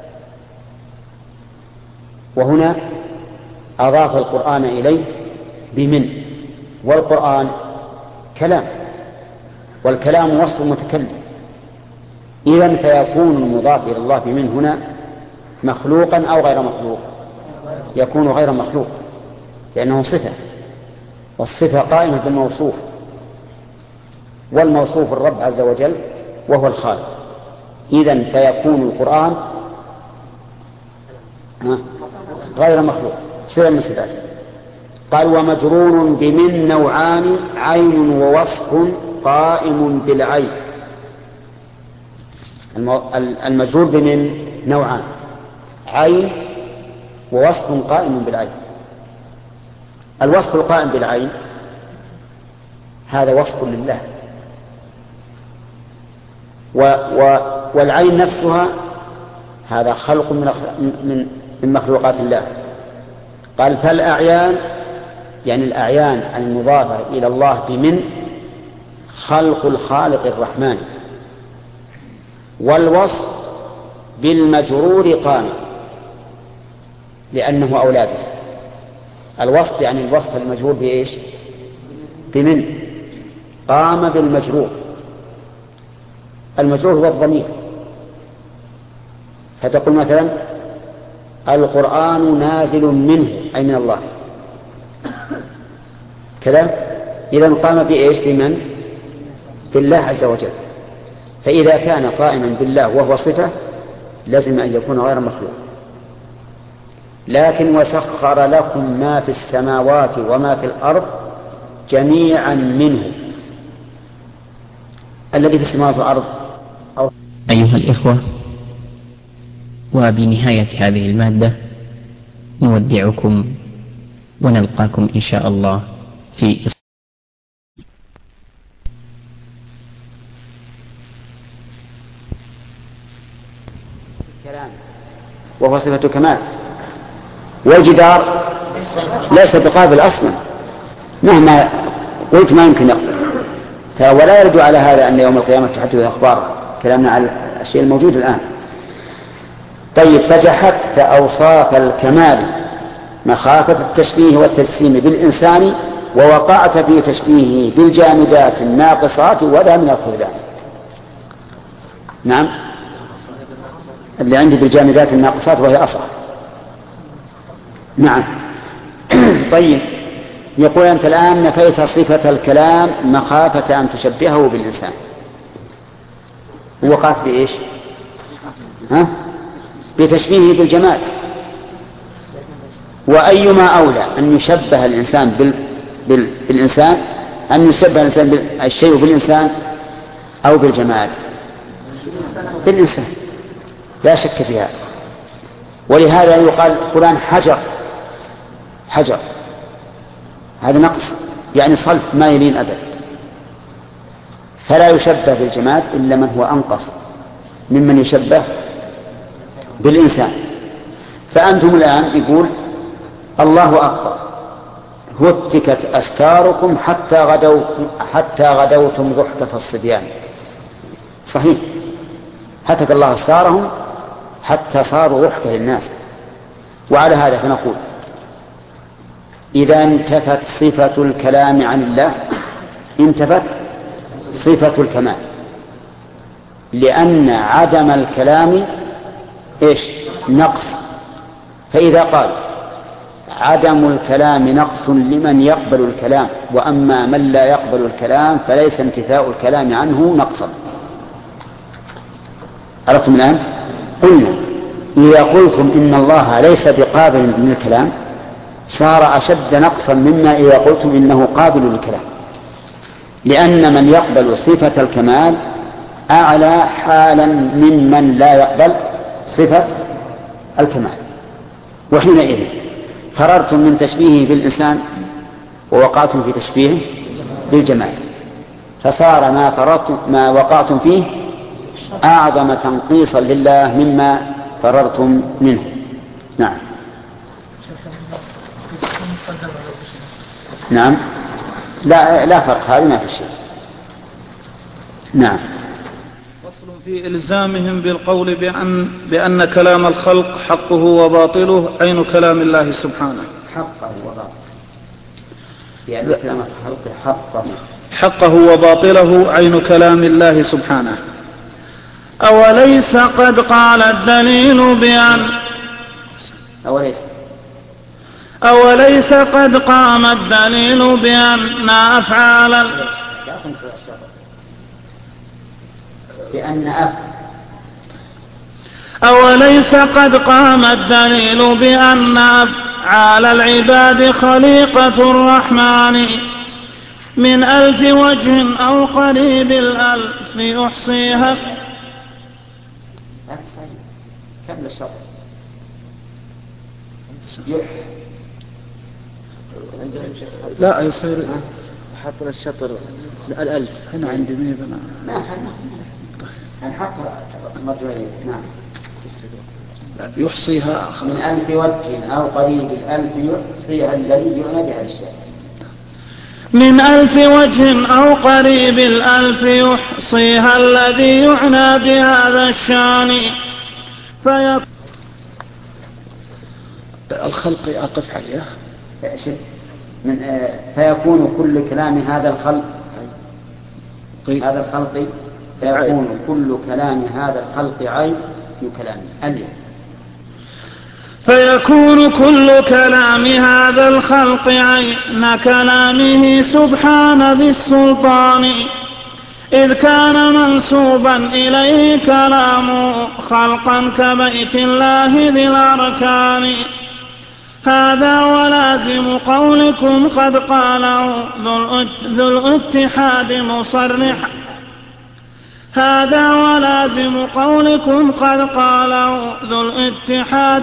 وهنا أضاف القرآن إليه بمن. والقرآن كلام والكلام وصف المتكلم. إذن فيكون المضاف إلى الله بمن هنا مخلوقا أو غير مخلوق. يكون غير مخلوق لأنه صفة والصفة قائمة بالموصوف والموصوف الرب عز وجل وهو الخالق. إذن فيكون القرآن غير مخلوق صفة من صفاته. قال ومجرور بمن نوعان عين ووصف قائم بالعين. المجرور بمن نوعان عين ووصف قائم بالعين. الوصف القائم بالعين هذا وصف لله. والعين نفسها هذا خلق من مخلوقات الله. قال فالأعيان يعني الأعيان المضافة إلى الله بمن خلق الخالق الرحمن، والوصف بالمجرور قام لأنه أولى به. الوصف يعني الوصف المجرور بإيش؟ بمن قام بالمجرور. المجرور هو الضمير، فتقول مثلا القرآن نازل منه أي من الله كذا، إذن قام بإيش؟ بمن؟ بالله عز وجل. فإذا كان قائما بالله وهو صفة لازم أن يكون غير مخلوق. لكن وسخر لكم ما في السماوات وما في الأرض جميعا منه. الذي في السماوات والأرض أيها الإخوة، وبنهاية هذه المادة نودعكم ونلقاكم إن شاء الله في الكلام وهو صفة كمال. والجدار ليس بقابل أصلا، مهما قلت ما يمكن يقبل. ولا يرد على هذا أن يوم القيامة تحدث أخباره، كلامنا على الشيء الموجود الآن. طيب، فجحدت أوصاف الكمال مخافة التشبيه والتجسيم بالإنسان، ووقعت في تشبيهه بالجامدات الناقصات ولا من الخذلان. نعم، اللي عندي بالجامدات الناقصات وهي أصح. نعم. طيب، يقول أنت الآن نفيت صفة الكلام مخافة أن تشبهه بالإنسان، ووقعت بإيش؟ بتشبيهه بالجماد. وأيما أولى أن يشبه الإنسان بالإنسان، أن يشبه الإنسان الشيء بالإنسان أو بالجماد؟ بالإنسان لا شك فيها. ولهذا يقال فلان حجر، هذا نقص يعني صلب ما يلين أبد. فلا يشبه بالجماد إلا من هو أنقص ممن يشبه بالإنسان. فأنتم الآن يقول الله أكبر، هتكت أستاركم حتى غدوتم ضحكة الصبيان. صحيح، هتك الله أستارهم حتى صاروا ضحكة للناس. وعلى هذا فنقول إذا انتفت صفة الكلام عن الله انتفت صفة الكمال، لأن عدم الكلام إيش؟ نقص. فإذا قال عدم الكلام نقص لمن يقبل الكلام، وأما من لا يقبل الكلام فليس انتفاء الكلام عنه نقصا. عرفتم الآن؟ قلنا إذا قلتم إن الله ليس بقابل من الكلام صار أشد نقصا مما إذا قلتم إنه قابل للكلام، لأن من يقبل صفة الكمال أعلى حالا ممن لا يقبل صفة الكمال. وحينئذ فررتم من تشبيهه بالإنسان ووقعتم في تشبيهه بالجمال، فصار ما وقعتم فيه أعظم تنقيصا لله مما فررتم منه. نعم. نعم، لا فرق، هذه ما في شيء. نعم. فصل في إلزامهم بالقول بأن كلام الخلق حقه وباطله عين كلام الله سبحانه. حقه وباطله، يعني كلام الخلق حقه وباطله عين كلام الله سبحانه. أوليس قد قال الدليل بأن أوليس قد قام الدليل بأن أفعال أوليس قد قام الدليل بأن أفعال العباد خليقة الرحمن من 1000 وجه أو قريب الألف أحصيها. كمل الشرط. لا يصير حط الشطر الألف هنا عندي ميبنا ما نحط مرجعين. نعم. يحصيها من ألف وجه أو قريب الألف يحصيها الذي يعنى بهذا الشيء. من 1000 وجه أو قريب الألف يحصيها الذي يعنى بهذا الشان. الخلق أقف عليه فيكون كل كلام هذا الخلق فيكون كل كلام هذا الخلق عين في كلامه اليوم. فيكون كل كلام هذا الخلق عين كلامه سبحان ذي السلطان، إذ كان منسوبا إليه كلامه خلقا كبيت الله ذي الأركان. هذا ولازم قولكم قد قاله ذو الاتحاد مصرحا. هذا ولازم قولكم قد قاله ذو الاتحاد.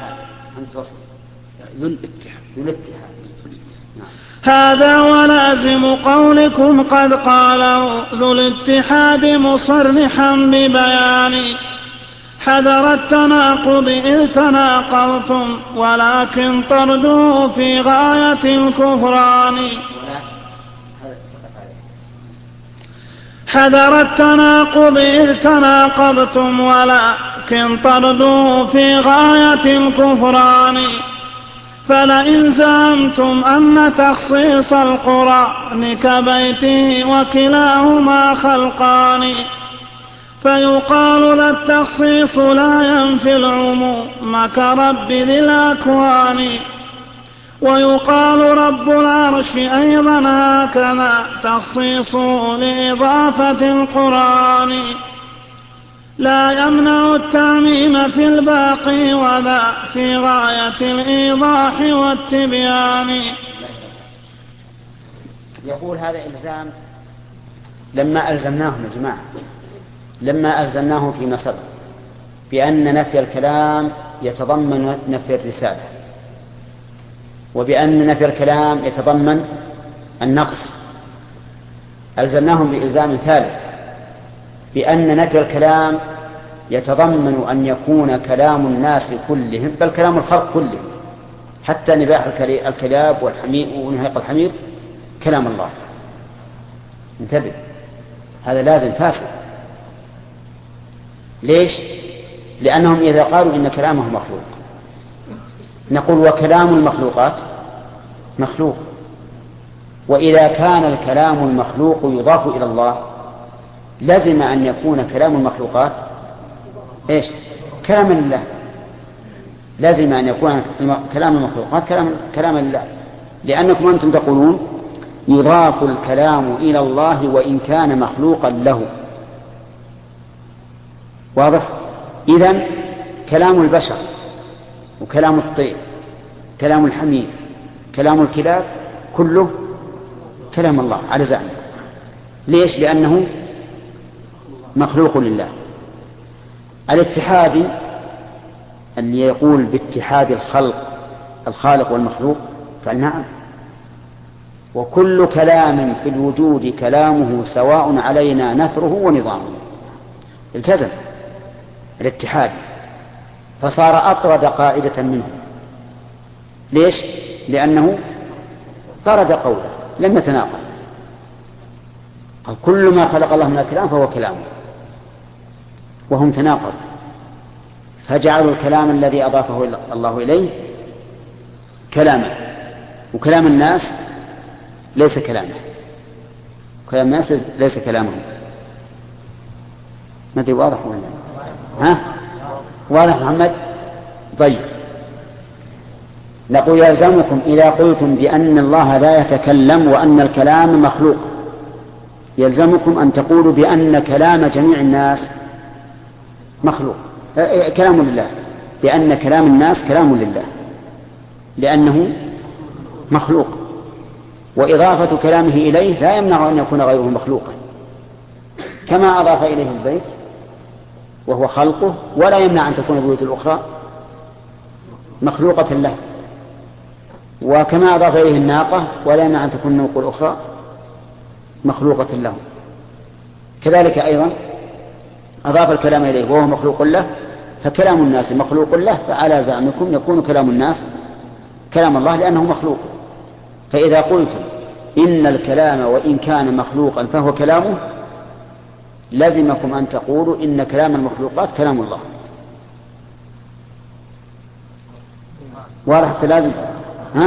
هذا ولازم قولكم قد قاله ذو الاتحاد مصرحا ببيان. حذر التناقض إذ تناقضتم ولكن طرده في غاية الكفران. حذر التناقض إذ تناقضتم ولكن طرده في غاية الكفران. فلئن زعمتم أن تخصيص القرآن كبيته وكلاهما خلقان، فيقال لا التخصيص لا ينفي العموم كرب ذي الأكوان. ويقال رب العرش أيضا هكذا تخصيصه لإضافة القرآن، لا يمنع التعميم في الباقي ولا في غاية الإيضاح والتبيان. يقول هذا إلزام لما ألزمناهم يا جماعة، لما ألزمناهم فيما سبق بأن نفي الكلام يتضمن نفي الرسالة، وبأن نفي الكلام يتضمن النقص، ألزمناهم بإلزام ثالث بأن نفي الكلام يتضمن أن يكون كلام الناس كلهم بل كلام الخلق كلهم، حتى نباح الكلاب والحمير ونهيق الحمير كلام الله. انتبه، هذا لازم فاسد. ليش؟ لأنهم إذا قالوا إن كلامه مخلوق نقول وكلام المخلوقات مخلوق، وإذا كان الكلام المخلوق يضاف إلى الله لازم أن يكون كلام المخلوقات إيش؟ كلام الله. لازم أن يكون كلام المخلوقات كلام الله، لأنكم أنتم تقولون يضاف الكلام إلى الله وإن كان مخلوقا له. واضح؟ إذن كلام البشر وكلام الطير كلام الحمير كلام الكلاب كله كلام الله على زعمه. ليش؟ لأنه مخلوق لله. الاتحاد اللي يقول باتحاد الخالق والمخلوق فنعم، وكل كلام في الوجود كلامه سواء علينا نثره ونظامه. التزم الاتحاد فصار أطرد قاعدة منه. ليش؟ لأنه طرد قوله لم يتناقض، قال كل ما خلق الله من الكلام فهو كلامه، وهم تناقض فجعلوا الكلام الذي أضافه الله إليه كلامه، وكلام الناس ليس كلامه، كلام الناس ليس كلامه. ما أدري واضح ولا ها؟ واضح محمد؟ طيب، نقول يلزمكم إذا قلتم بأن الله لا يتكلم وأن الكلام مخلوق يلزمكم أن تقولوا بأن كلام جميع الناس مخلوق، كلام لله، بأن كلام الناس كلام لله لأنه مخلوق، وإضافة كلامه إليه لا يمنع أن يكون غيره مخلوقا، كما أضاف إليه البيت وهو خلقه ولا يمنع أن تكون البيوت الأخرى مخلوقة له، وكما أضاف إليه الناقة ولا يمنع أن تكون النوق الأخرى مخلوقة له. كذلك أيضا أضاف الكلام إليه وهو مخلوق له، فكلام الناس مخلوق له، فعلى زعمكم يكون كلام الناس كلام الله لأنه مخلوق. فإذا قلتم إن الكلام وإن كان مخلوقا فهو كلامه، لزمكم أن تقولوا إن كلام المخلوقات كلام الله. واضح التلازم؟ ها؟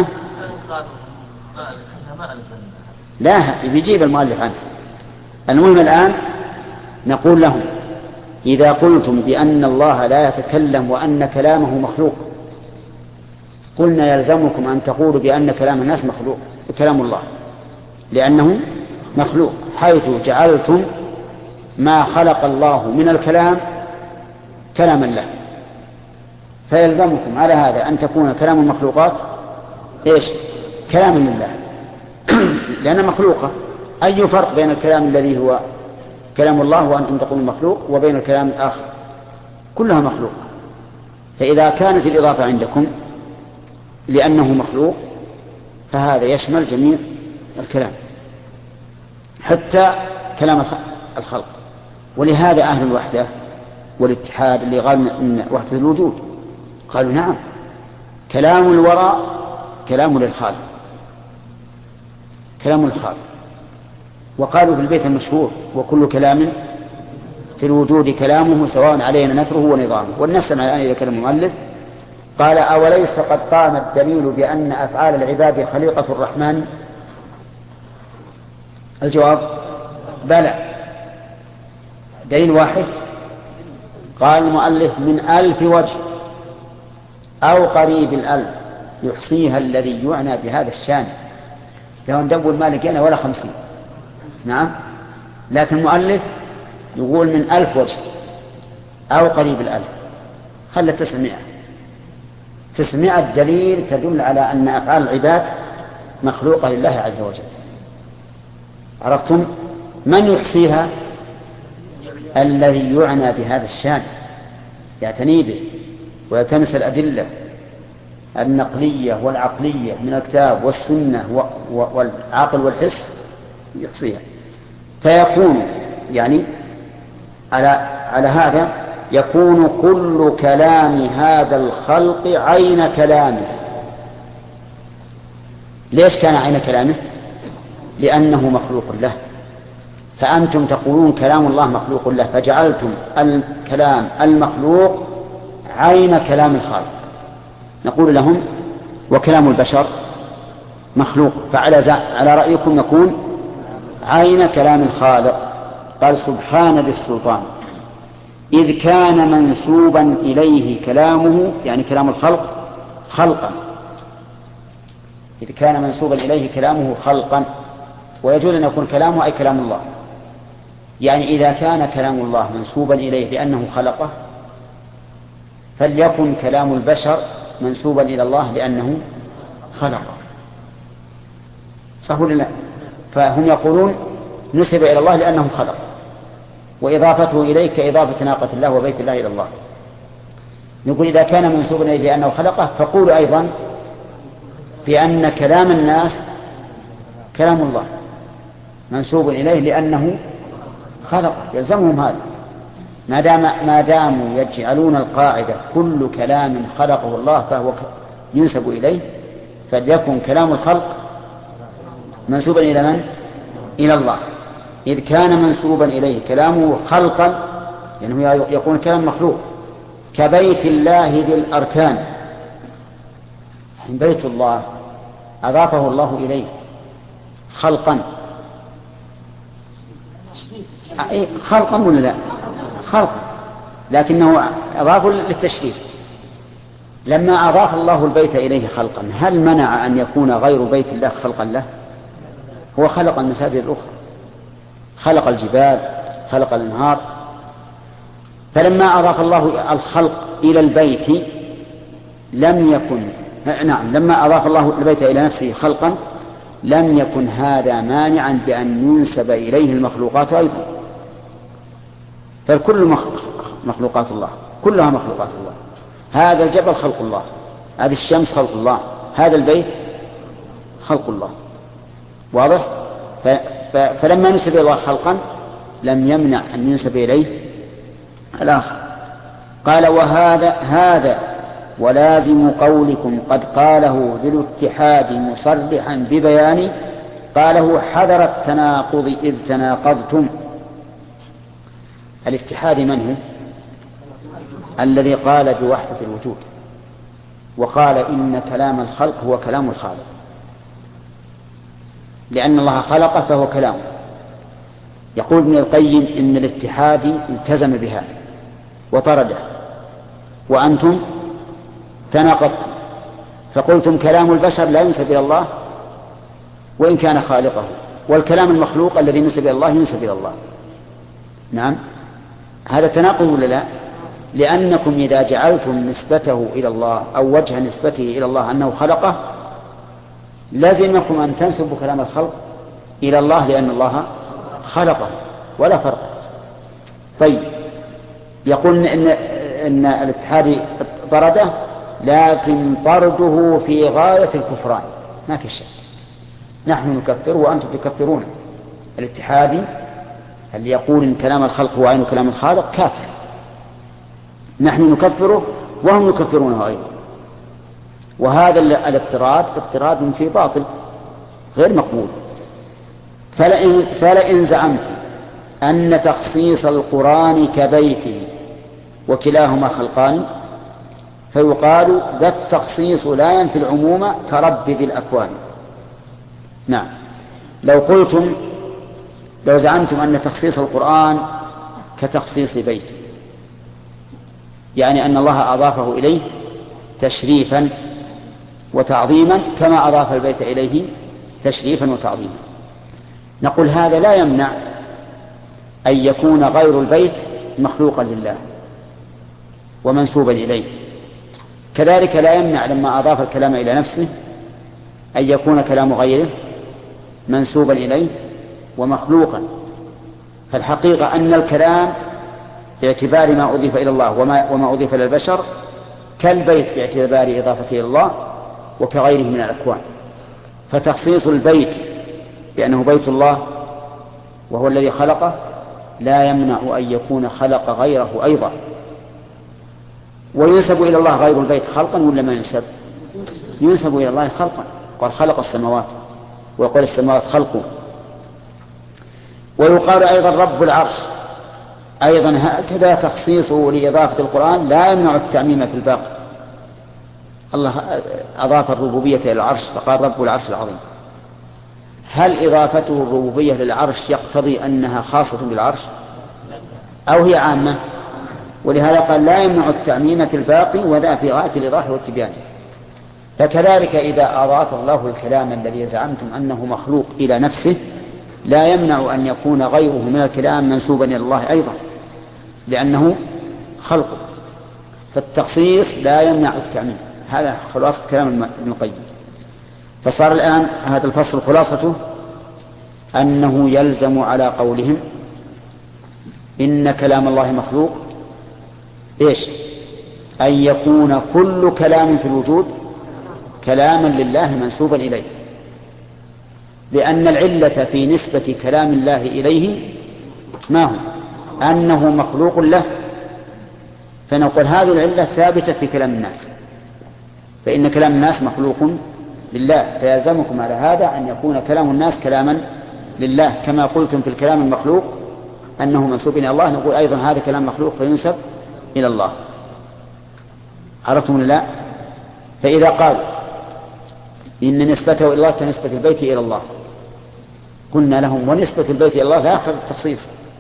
لا، يجيب المؤلف عنه. المهم الآن نقول لهم إذا قلتم بأن الله لا يتكلم وأن كلامه مخلوق، قلنا يلزمكم أن تقولوا بأن كلام الناس مخلوق كلام الله لأنه مخلوق، حيث جعلتم ما خلق الله من الكلام كلاما له. فيلزمكم على هذا أن تكون كلام المخلوقات إيش؟ كلام لله لأنها مخلوقة. أي فرق بين الكلام الذي هو كلام الله وأنتم تقولون مخلوق وبين الكلام الآخر؟ كلها مخلوقة. فإذا كانت الإضافة عندكم لأنه مخلوق فهذا يشمل جميع الكلام حتى كلام الخلق. ولهذا أهل الوحدة والاتحاد اللي قالوا إن وحدة الوجود قالوا نعم، كلام الوراء كلام للخالق، كلام الخالق. وقالوا في البيت المشهور وكل كلام في الوجود كلامه سواء علينا نثره ونظامه. ونسمع الآن إلى كلام المؤلف قال أوليس قد قام الدليل بأن أفعال العباد خليقة الرحمن؟ الجواب بلى، دليل واحد. قال المؤلف من 1000 وجه أو قريب 1000 يحصيها الذي يعنى بهذا الشان. لو ندور ما لقينا ولا 50. نعم، لكن المؤلف يقول من 1000 وجه أو قريب 1000، خلى 900. 900 دليل تدل على أن أفعال العباد مخلوقة لله عز وجل. عرفتم؟ من يحصيها؟ الذي يعنى بهذا الشان، يعتني به ويلتمس الأدلة النقلية والعقلية من الكتاب والسنة والعقل والحس يحصيها. فيكون يعني على هذا يكون كل كلام هذا الخلق عين كلامه. ليش كان عين كلامه؟ لأنه مخلوق له. فأنتم تقولون كلام الله مخلوق له، فجعلتم الكلام المخلوق عين كلام الخالق. نقول لهم وكلام البشر مخلوق، فعلى رأيكم نكون عين كلام الخالق. قال سبحان ذي السلطان إذ كان منسوبا إليه كلامه، يعني كلام الخلق خلقا، إذ كان منسوبا إليه كلامه خلقا. ويجوز أن يكون كلامه أي كلام الله، يعني إذا كان كلام الله منسوبا إليه لأنه خلقه، فليكن كلام البشر منسوبا إلى الله لأنه خلقه. صح ولا لا؟ فهم يقولون نسب إلى الله لأنه خلق، وإضافته إليه كإضافة ناقة الله وبيت الله إلى الله. نقول إذا كان منسوبا إليه لأنه خلقه، فقولوا أيضا بأن كلام الناس كلام الله منسوب إليه لأنه خلقه، يلزمهم هذا. ما داموا يجعلون القاعدة كل كلام خلقه الله فهو ينسب إليه، فليكن كلام الخلق منسوبا إلى من؟ إلى الله. إذ كان منسوبا إليه كلامه خلقا، يعني يكون كلام مخلوق. كبيت الله ذي الأركان، بيت الله أضافه الله إليه خلقا. خلقا ولا لا؟ خلقا، لكنه أضاف للتشريف. لما أضاف الله البيت إليه خلقا، هل منع أن يكون غير بيت الله خلقا له؟ هو خلق المساجد الأخرى، خلق الجبال، خلق الأنهار. فلما أضاف الله الخلق إلى البيت لم يكن لما أضاف الله البيت إلى نفسه خلقا لم يكن هذا مانعا بأن ينسب إليه المخلوقات أيضا. فالكل مخلوقات الله، كلها مخلوقات الله. هذا الجبل خلق الله، هذه الشمس خلق الله، هذا البيت خلق الله. واضح؟ فلما نسب إلى الله خلقا لم يمنع أن ينسب إليه الآخر. قال هذا ولازم قولكم قد قاله ذو الاتحاد مصرحا ببيان قاله حذر التناقض إذ تناقضتم. الاتحاد من هو؟ الذي قال بوحدة الوجود وقال إن كلام الخلق هو كلام الخالق، لأن الله خلق فهو كلامه. يقول ابن القيم إن الاتحاد التزم بهذا وطرده، وأنتم تناقضتم فقلتم كلام البشر لا ينسب إلى الله وإن كان خالقه، والكلام المخلوق الذي ينسب إلى الله ينسب إلى الله. نعم، هذا تناقض ولا لا؟ لأنكم إذا جعلتم نسبته إلى الله أو وجه نسبته إلى الله أنه خلقه لازمكم أن تنسبوا كلام الخلق إلى الله لأن الله خلقه، ولا فرق. طيب، يقول إن الاتحاد طرده، لكن طرده في غاية الكفران، ما في شك. نحن نكفر وأنتم تكفرون. الاتحادي اللي يقول إن كلام الخلق هو عين كلام الخالق كافر، نحن نكفره وهم يكفرونه أيضا. وهذا الاضطراد في باطل غير مقبول. فلئن زعمتم أن تخصيص القرآن كبيت وكلاهما خلقان فيقال ذا التخصيص لا ينفي العموم كرب ذي الأكوان. نعم، لو زعمتم أن تخصيص القرآن كتخصيص بيت، يعني أن الله أضافه إليه تشريفا وتعظيما كما أضاف البيت إليه تشريفا وتعظيما، نقول هذا لا يمنع أن يكون غير البيت مخلوقا لله ومنسوبا إليه. كذلك لا يمنع لما أضاف الكلام إلى نفسه أن يكون كلام غيره منسوبا إليه ومخلوقا. فالحقيقة أن الكلام باعتبار ما أضيف إلى الله وما أضيف إلى البشر كالبيت باعتبار إضافته إلى الله وكغيره من الأكوان. فتخصيص البيت بأنه بيت الله وهو الذي خلقه لا يمنع أن يكون خلق غيره أيضا. وينسب إلى الله غير البيت خلقا ولا ما ينسب؟ ينسب إلى الله خلقا، قال خلق السماوات ويقول السماوات خلقه. ويقال أيضا رب العرش، أيضا هكذا تخصيصه لإضافة القرآن لا يمنع التعميم في الباقي. الله أضاف الربوبية إلى العرش فقال رب العرش العظيم. هل إضافته الربوبية للعرش يقتضي أنها خاصة بالعرش أو هي عامة؟ ولهذا قال لا يمنع التعميم في الباقي وذا في غاية الإيضاح والتبيان. فكذلك إذا أضاف الله الكلام الذي زعمتم أنه مخلوق إلى نفسه لا يمنع أن يكون غيره من الكلام منسوبا إلى الله أيضا لأنه خلقه. فالتخصيص لا يمنع التعميم. هذا خلاصة كلام ابن القيم. فصار الآن هذا الفصل خلاصته أنه يلزم على قولهم إن كلام الله مخلوق إيش؟ أن يكون كل كلام في الوجود كلاما لله منسوبا إليه، لأن العلة في نسبة كلام الله إليه ما هو؟ أنه مخلوق له. فنقول هذه العلة ثابتة في كلام الناس، فإن كلام الناس مخلوق لله، فيلزمكم على هذا أن يكون كلام الناس كلاما لله كما قلتم في الكلام المخلوق أنه منسوب إلى الله، نقول أيضا هذا كلام مخلوق فينسب إلى الله. عرفتم لا؟ فإذا قال إن نسبته إلى الله كنسبة البيت إلى الله قلنا لهم ونسبة البيت إلى الله لا يقتضي التخصيص،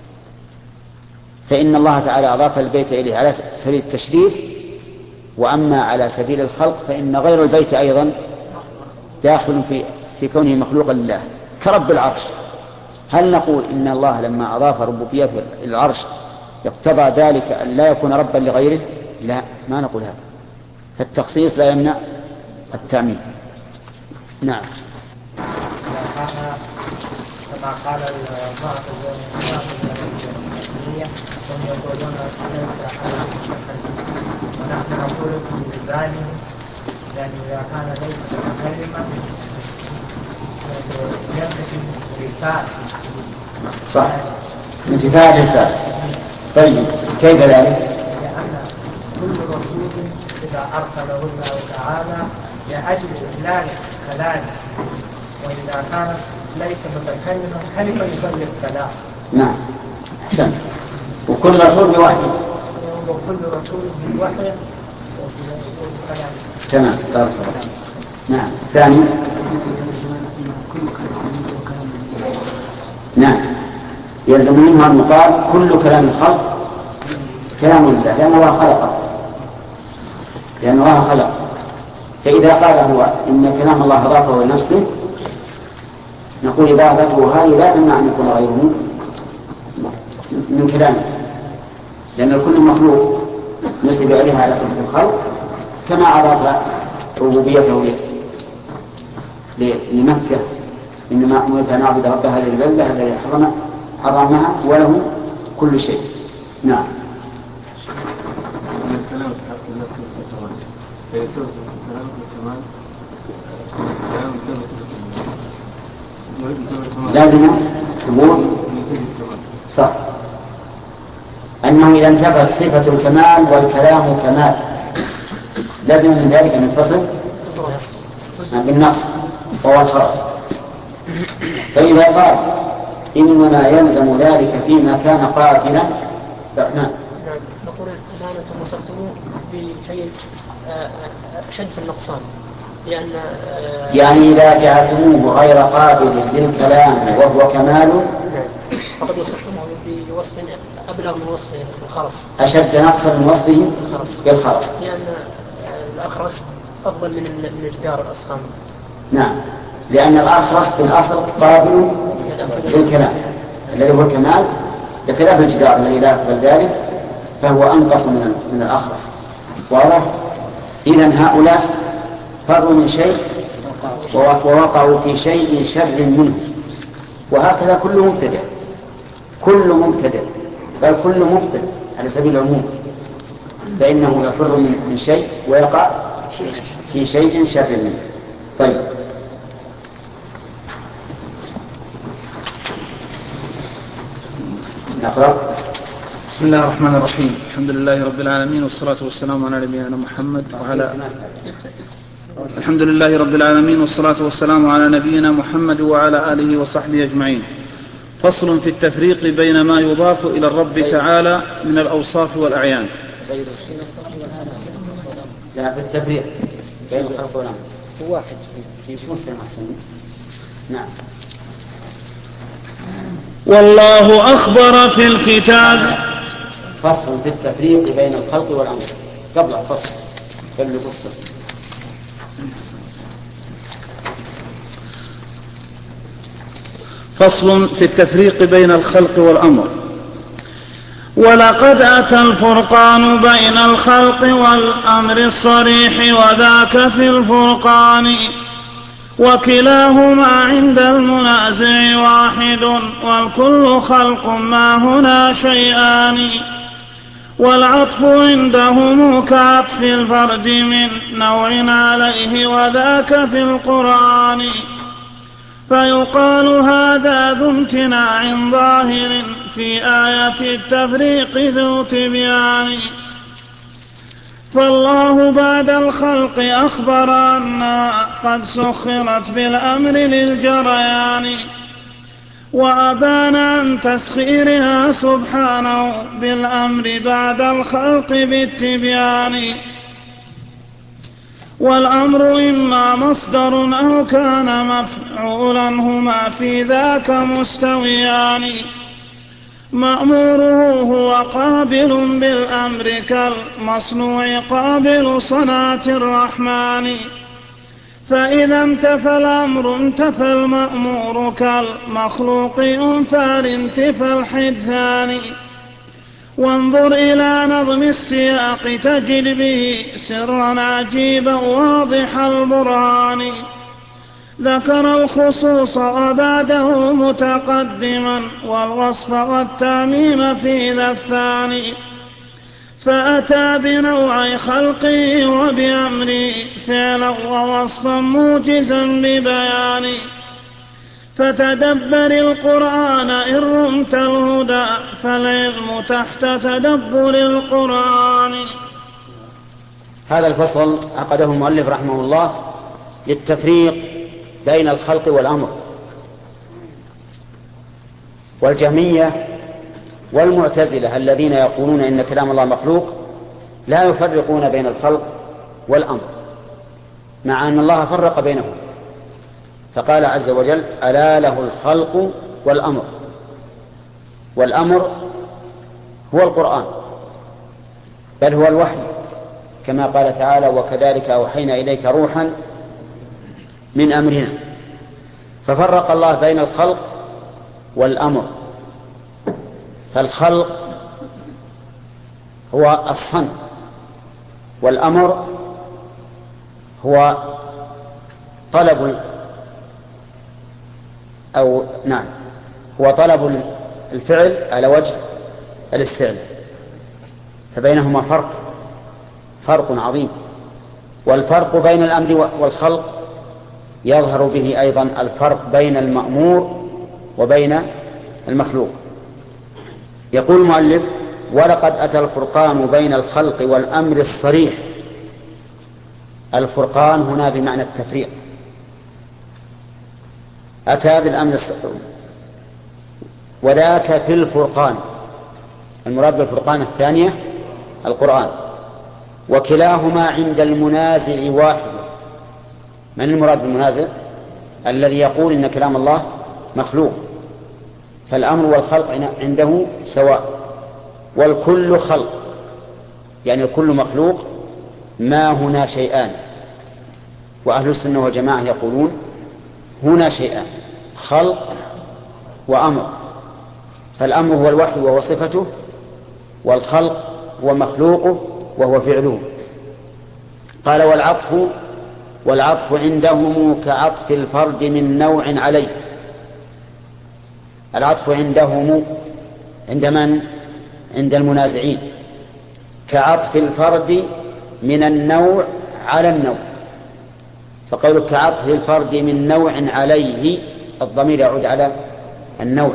فإن الله تعالى أضاف البيت إليه على سبيل التشريف، وأما على سبيل الخلق فإن غير البيت أيضا داخل في كونه مخلوقا لله كرب العرش. هل نقول إن الله لما أضاف ربوبيته إلى العرش يقتضى ذلك أن لا يكون ربا لغيره؟ لا، ما نقول هذا. فالتخصيص لا يمنع التعميم. نعم. كما قال البعض هم يقولون ونحن نقول بالظالم، يعني إذا كان ليس متكلما رسالة. صح، انتفاع الرسالة. طيب كيف ذلك؟ لأن كل رسول إذا أرسله الله تعالى لأجل إبلاغ كلامه، وإذا كان ليس متكلما كلمة يبلغ كلامه. نعم، أحسن. وكل رسول بوحي. وكل رسول بوحي وبكلام. تمام، بارك الله. نعم، ثاني. نعم، يلزم منها أن يقال كل كلام الخلق كلام الله، لأن الله خلقه، لأن الله خلق. فإذا قال هو إن كلام الله أضافه لنفسه، نقول إضافته هذه لا تمنع أن يكون غيره من كلامه، لأن الكل مخلوق نسب إليها على صفة الخلق، كما أضاف ربوبيته لمكة، إنما أمرت أن أعبد رب هذه البلدة الذي حرمها وله كل شيء. نعم. لازم ثبوت. صح، أنه إذا انتفت صفة الكمال والكلام كمال لازم من ذلك أن يتصل بالنقص وهو الخاص. فإذا قال إنما يلزم ذلك فيما كان قابلا رحمن، نقول الآن أنتم وصلتموه بشيء أشد في النقصان، لأن يعني إذا جعلتموه غير قابل للكلام وهو كمال فقد وصفتموه بوصف أبلغ من وصفه الخرس، أشد نقصا من وصفه بالخرس، لأن الأخرس أفضل من الجدار الأصخام. نعم، لأن الأخرس في الأصل قابل للكلام الذي هو الكمال، بخلاف الجدار الذي لا يقبل ذلك فهو أنقص من الأخرس. واضح؟ إذن هؤلاء فروا من شيء ووقعوا في شيء شر منه، وهكذا كل مبتدع، كل مبتدع بل كل مبتدع على سبيل العموم، فإنه يفر من شيء ويقع في شيء شر منه. طيب، نقرأ. بسم الله الرحمن الرحيم. الحمد لله رب العالمين، والصلاة والسلام على نبينا محمد الحمد لله رب العالمين، والصلاة والسلام على نبينا محمد وعلى آله وصحبه أجمعين. فصل في التفريق بين ما يضاف إلى الرب تعالى من الأوصاف والأعيان. لا، في التفريق بين الخلق والأمر هو واحد في مسلم أحسن. نعم. والله أخبر في الكتاب. فصل في التفريق بين الخلق والأمر، قبل الفصل فصل في التفريق بين الخلق والأمر. ولقد أتى الفرقان بين الخلق والأمر الصريح، وذاك في الفرقان، وكلاهما عند المنازع واحد، والكل خلق ما هنا شيئان. والعطف عندهم كعطف الفرد من نوع عليه، وذاك في القرآن. فيقال هذا ذو امتناع ظاهر، في آية التفريق ذو تبيان. فالله بعد الخلق أخبر أنها قد سخرت بالأمر للجريان، وأبان عن تسخيرها سبحانه بالأمر بعد الخلق بالتبيان. والأمر إما مصدر أو كان مفعولا، هما في ذاك مستويان. مأموره هو قابل بالأمر، كالمصنوع قابل صنعة الرحمن. فإذا انتفى الأمر انتفى المأمور، كالمخلوق أنفى الانتفى الحدثان. وانظر إلى نظم السياق تجد به سرا عجيبا واضح البرهان. ذكر الخصوص وبعده متقدما، والوصف والتعميم في ذا الثاني. فأتى بنوع خلقه وبأمره فعلا ووصفا موجزا ببيان. فتدبر القرآن إن رمت الهدى فالعلم تحت تدبر القرآن. هذا الفصل عقده المؤلف رحمه الله للتفريق بين الخلق والأمر. والجهمية والمعتزلة الذين يقولون إن كلام الله مخلوق لا يفرقون بين الخلق والأمر، مع أن الله فرق بينهم، فقال عز وجل: ألا له الخلق والأمر. والأمر هو القرآن، بل هو الوحي، كما قال تعالى: وكذلك أوحينا إليك روحا من أمرنا. ففرق الله بين الخلق والأمر. فالخلق هو الصنع، والأمر هو طلب هو طلب الفعل على وجه الاستعلاء. فبينهما فرق عظيم. والفرق بين الأمر والخلق يظهر به أيضا الفرق بين المأمور وبين المخلوق. يقول المؤلف: ولقد أتى الفرقان بين الخلق والأمر الصريح. الفرقان هنا بمعنى التفريق، أتى بالأمر الصريح، وذاك في الفرقان. المراد بالفرقان الثانية القرآن، وكلاهما عند المنازع واحد. من المراد بالمنازع؟ الذي يقول إن كلام الله مخلوق. فالأمر والخلق عنده سواء، والكل خلق، يعني الكل مخلوق، ما هنا شيئان. وأهل السنة والجماعة يقولون هنا شيئان: خلق وأمر. فالأمر هو الوحي وهو صفته، والخلق هو مخلوقه وهو فعله. قال: والعطف عندهم كعطف الفرد من نوع عليه. العطف عندهم عند من؟ عند المنازعين. كعطف الفرد من النوع على النوع. فقولك كعطف الفرد من نوع عليه، الضمير يعود على النوع.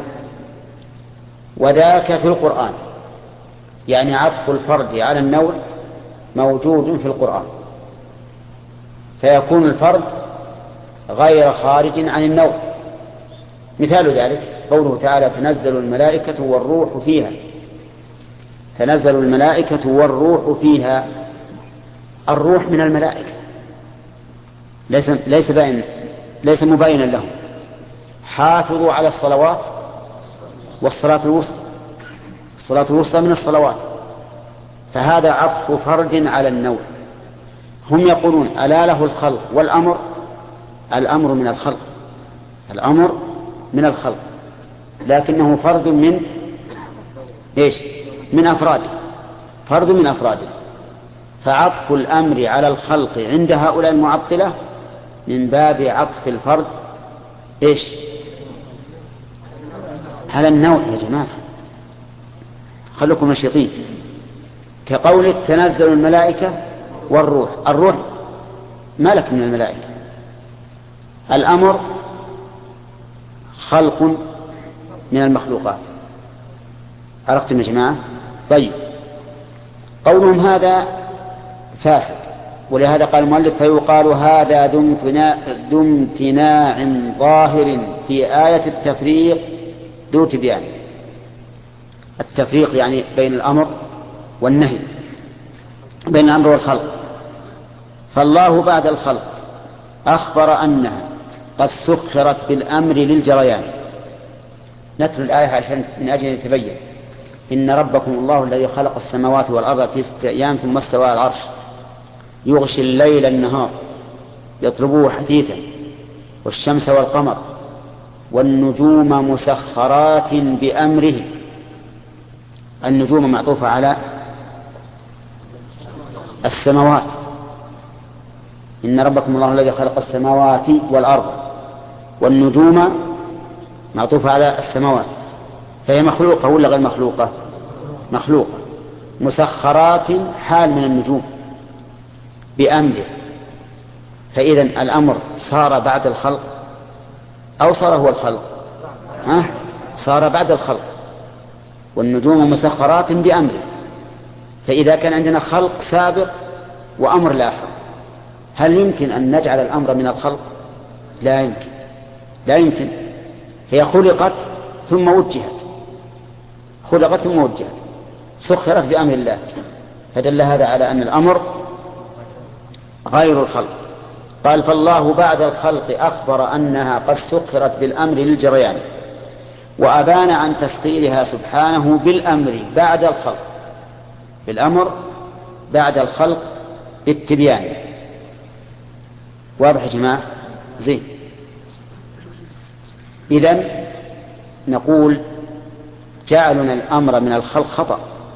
وذاك في القرآن، يعني عطف الفرد على النوع موجود في القرآن، فيكون الفرد غير خارج عن النوع. مثال ذلك قوله تعالى: تنزل الملائكة والروح فيها. تنزل الملائكة والروح فيها. الروح من الملائكة، ليس مباينا لهم. حافظوا على الصلوات والصلاة الوسطى. الصلاة الوسطى من الصلوات، فهذا عطف فرد على النوع. هم يقولون: ألا له الخلق والأمر. الأمر من الخلق، الأمر من الخلق، لكنه فرد من من أفراده، فرد من أفراده. فعطف الأمر على الخلق عند هؤلاء المعطلة من باب عطف الفرد على النوع. يا جماعة خلوكم نشيطين. كقولك: تنزل الملائكة والروح. الروح ملك من الملائكة. الأمر خلق من المخلوقات. عرفتم يا جماعة؟ طيب، قولهم هذا فاسد، ولهذا قال المؤلف: فيقال هذا ذو امتناع ظاهر في آية التفريق ذو تبيان. التفريق يعني بين الأمر والنهي، بين الأمر والخلق. فالله بعد الخلق أخبر أنها قد سخرت بالأمر للجريان. نتلو الآية عشان من أجل أن يتبين: إن ربكم الله الذي خلق السماوات والأرض في 6 أيام ثم استوى على العرش يغشي الليل النهار يطلبه حثيثا والشمس والقمر والنجوم مسخرات بأمره. النجوم معطوفة على السماوات. إن ربكم الله الذي خلق السماوات والأرض، والنجوم معطوفة على السماوات، فهي مخلوقة ولا غير مخلوقة؟ مخلوقة. مسخرات حال من النجوم بأمره. فإذا الأمر صار بعد الخلق أو صار هو الخلق؟ صار بعد الخلق، والنجوم مسخرات بأمره. فإذا كان عندنا خلق سابق وأمر لاحق، هل يمكن أن نجعل الأمر من الخلق؟ لا يمكن، لا يمكن. هي خلقت ثم وجهت، خلقت ثم وجهت، سخرت بأمر الله، فدل هذا على أن الأمر غير الخلق. قال فالله بعد الخلق أخبر أنها قد سخرت بالأمر للجريان، وأبان عن تسخيرها سبحانه بالأمر بعد الخلق، بالأمر بعد الخلق بالتبيان. واضح يا جماعة؟ زين. إذن نقول جعلنا الأمر من الخلق خطأ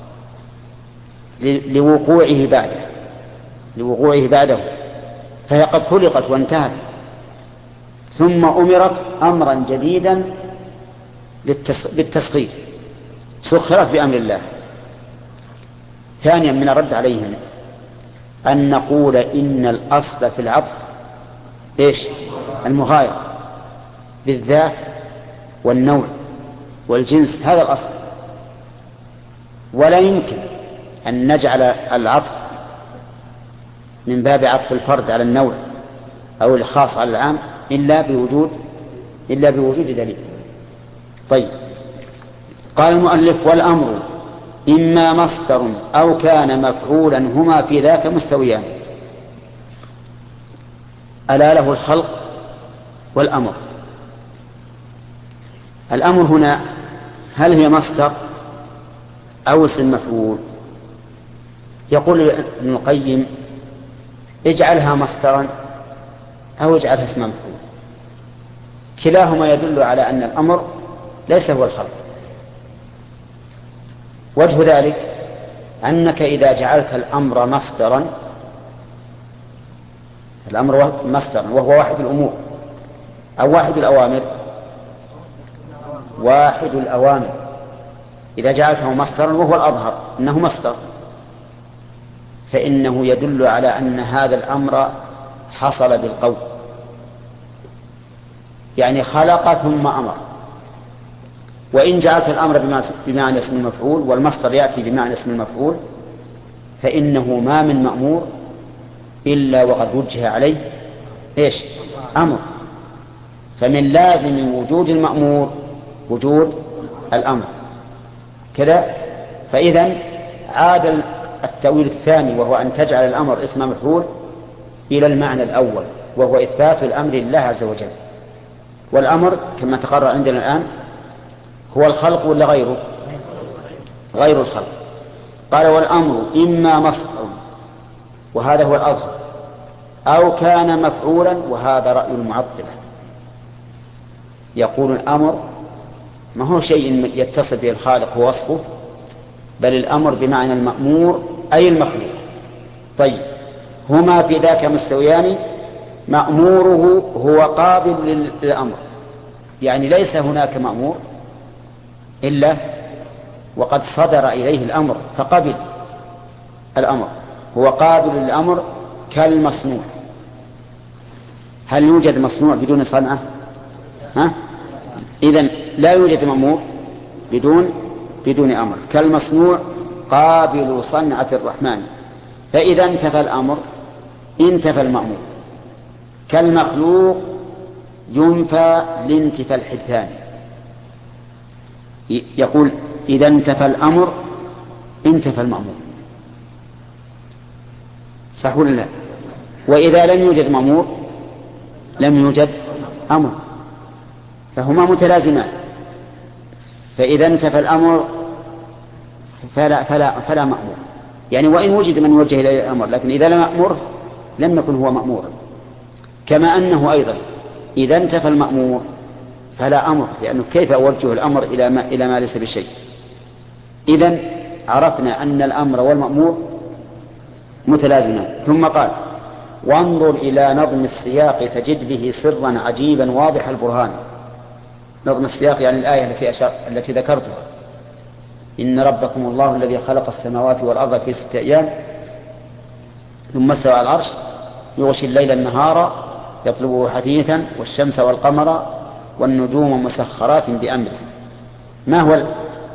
لوقوعه بعده، فهي قد خلقت وانتهت، ثم أمرت أمرا جديدا بالتسخير، سخرت بأمر الله. ثانيا من الرد عليهم أن نقول إن الأصل في العطف إيش؟ المغايرة بالذات والنوع والجنس، هذا الأصل. ولا يمكن أن نجعل العطف من باب عطف الفرد على النوع أو الخاص على العام إلا بوجود دليل. طيب، قال المؤلف والأمر إما مصدر أو كان مفعولا هما في ذاك مستويان. ألا له الخلق والأمر. الأمر هنا هل هي مصدر أو اسم مفعول؟ يقول ابن القيم اجعلها مصدرا أو اجعلها اسم مفعول، كلاهما يدل على أن الأمر ليس هو الخلق. وجه ذلك أنك إذا جعلت الأمر مصدرا، الأمر مصدرا وهو واحد الأمور أو واحد الأوامر، إذا جعلته مصدرا وهو الأظهر أنه مصدر، فإنه يدل على أن هذا الأمر حصل بالقول، يعني خلق ثم أمر. وإن جعلت الأمر بمعنى اسم المفعول والمصدر يأتي بمعنى اسم المفعول، فإنه ما من مأمور إلا وقد وجه عليه إيش؟ أمر. فمن لازم وجود المأمور وجود الأمر كذا. فإذن عاد التأويل الثاني وهو أن تجعل الأمر اسم مفعول إلى المعنى الأول، وهو إثبات الأمر لله عز وجل. والأمر كما تقرر عندنا الآن هو الخلق ولا غيره؟ غير الخلق. قال والأمر إما مصدر، وهذا هو الأظهر، أو كان مفعولا، وهذا رأي المعطلة. يقول الأمر ما هو شيء يتصل به الخالق ووصفه، بل الأمر بمعنى المأمور أي المخلوق. طيب، هما في ذاك مستويان، مأموره هو قابل للأمر، يعني ليس هناك مأمور إلا وقد صدر إليه الأمر فقبل الأمر، هو قابل للأمر كالمصنوع. هل يوجد مصنوع بدون صنعة؟ إذن لا يوجد مأمور بدون أمر. كالمصنوع قابل صنعة الرحمن، فإذا انتفى الأمر انتفى المأمور. كالمخلوق ينفى لانتفى الحدثان. يقول إذا انتفى الأمر انتفى المأمور، صح ولا لا؟ وإذا لم يوجد مأمور لم يوجد أمر، فهما متلازمان. فإذا انتفى الأمر فلا مأمور، يعني وإن وجد من يوجه إليه الأمر، لكن إذا لم يأمر لم يكن هو مأمورا. كما أنه أيضا إذا انتفى المأمور فلا أمر، لأنه كيف أوجه الأمر إلى ما ليس بشيء؟ إذن عرفنا أن الأمر والمأمور متلازمان. ثم قال وانظر إلى نظم السياق تجد به سرا عجيبا واضح البرهان. نظم السياق يعني الآية التي ذكرتها، إن ربكم الله الذي خلق السماوات والأرض في 6 أيام ثم استوى على العرش يغشي الليل النهار يطلبه حثيثا والشمس والقمر والنجوم مسخرات بأمره. ما هو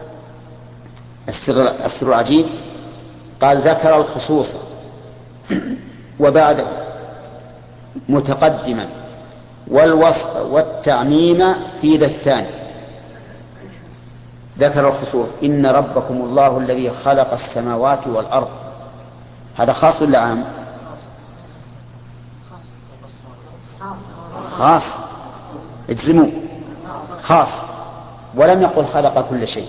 السر العجيب؟ قال ذكر الخصوص وبعده متقدما والوصف والتعميم في ذا الثاني. ذكر الخصوص: إن ربكم الله الذي خلق السماوات والأرض. هذا خاص ولا عام؟ خاص. اجزموا خاص. ولم يقل خلق كل شيء.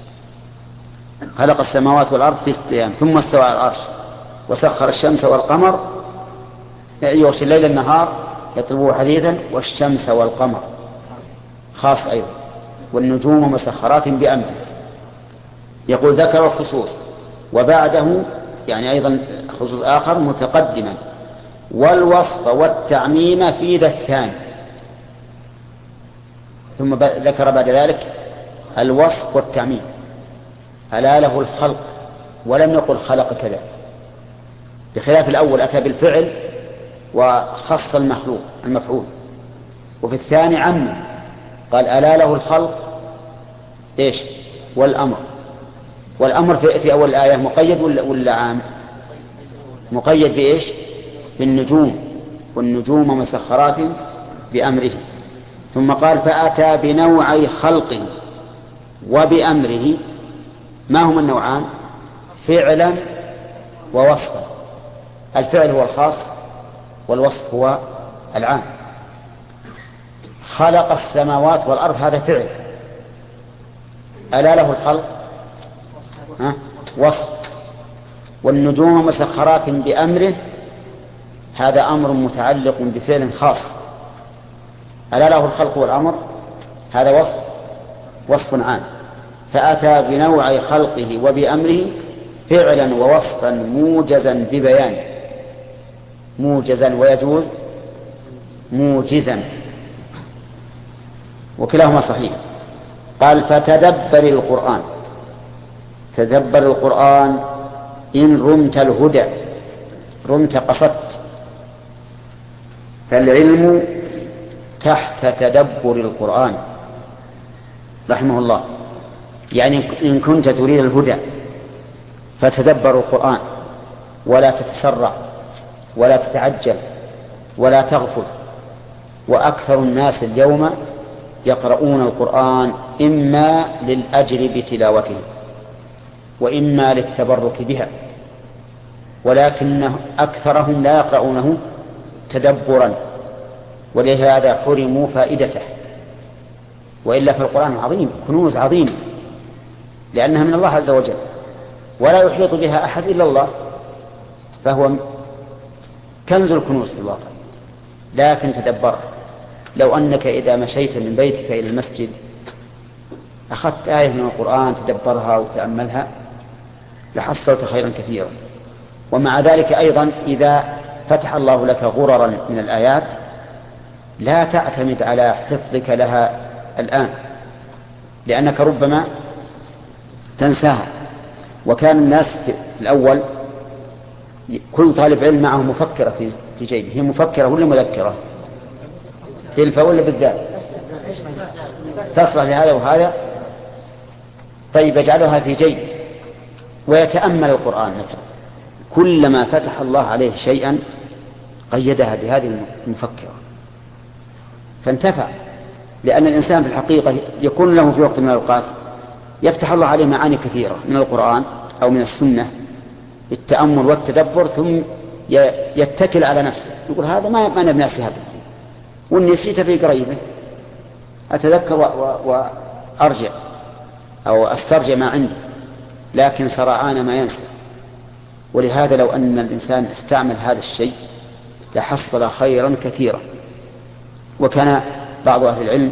خلق السماوات والأرض في 6 أيام ثم استوى على العرش وسخر الشمس والقمر يغشي الليل النهار يطلبه حديثا والشمس والقمر. خاص أيضا. والنجوم مسخرات بأمره. يقول ذكر الخصوص وبعده يعني أيضا خصوص آخر متقدما والوصف والتعميم في ذا الثاني. ثم ذكر بعد ذلك الوصف والتعميم. ألا له الخلق ولم يقل خلق كذا، بخلاف الأول أتى بالفعل وخص المفعول. وفي الثاني عم قال ألا له الخلق إيش والأمر. والأمر في أول الآية مقيد ولا عام؟ مقيد بإيش؟ بالنجوم. والنجوم مسخرات بأمره. ثم قال فأتى بنوعي خلقه وبأمره. ما هما النوعان؟ فعلا ووصفا. الفعل هو الخاص والوصف هو العام. خلق السماوات والأرض هذا فعل. ألا له الخلق وصف. والنجوم مسخرات بأمره هذا أمر متعلق بفعل خاص. ألا له الخلق والأمر هذا وصف عام. فأتى بنوع خلقه وبأمره فعلا ووصفا موجزا ببيان. موجزا ويجوز موجزا وكلاهما صحيح. قال فتدبر القرآن. تدبر القرآن إن رمت الهدى. رمت قصدت. فالعلم تحت تدبر القرآن رحمه الله. يعني إن كنت تريد الهدى فتدبر القرآن ولا تتسرع ولا تتعجل ولا تغفل. وأكثر الناس اليوم يقرؤون القرآن إما للأجر بتلاوته وإما للتبرك بها، ولكن أكثرهم لا يقرؤونه تدبرا، ولهذا حرموا فائدته. وإلا فالقرآن عظيم، كنوز عظيم، لأنها من الله عز وجل ولا يحيط بها أحد إلا الله، فهو كنز الكنوز في الواقع. لكن تدبر. لو أنك إذا مشيت من بيتك إلى المسجد أخذت آية من القرآن تدبرها وتأملها لحصلت خيرا كثيرا. ومع ذلك أيضا إذا فتح الله لك غررا من الآيات لا تعتمد على حفظك لها الآن، لأنك ربما تنساها. وكان الناس في الأول كل طالب علم معه مفكرة في جيبه. هي مفكرة ولا مذكرة؟ تلفة ولا بالذات؟ تصلح لهذا وهذا. طيب يجعلها في جيبه ويتأمل القرآن مثلا. كلما فتح الله عليه شيئا قيدها بهذه المفكرة فانتفع. لأن الإنسان في الحقيقة يكون له في وقت من الأوقات يفتح الله عليه معاني كثيرة من القرآن أو من السنة بالتأمل والتدبر، ثم يتكل على نفسه يقول هذا ما أنا بنفسي هذا والنسيت في قريبه أتذكر وأرجع أو أسترجع ما عندي، لكن سرعان ما ينسى. ولهذا لو أن الإنسان استعمل هذا الشيء لحصل خيرا كثيرا. وكان بعض أهل العلم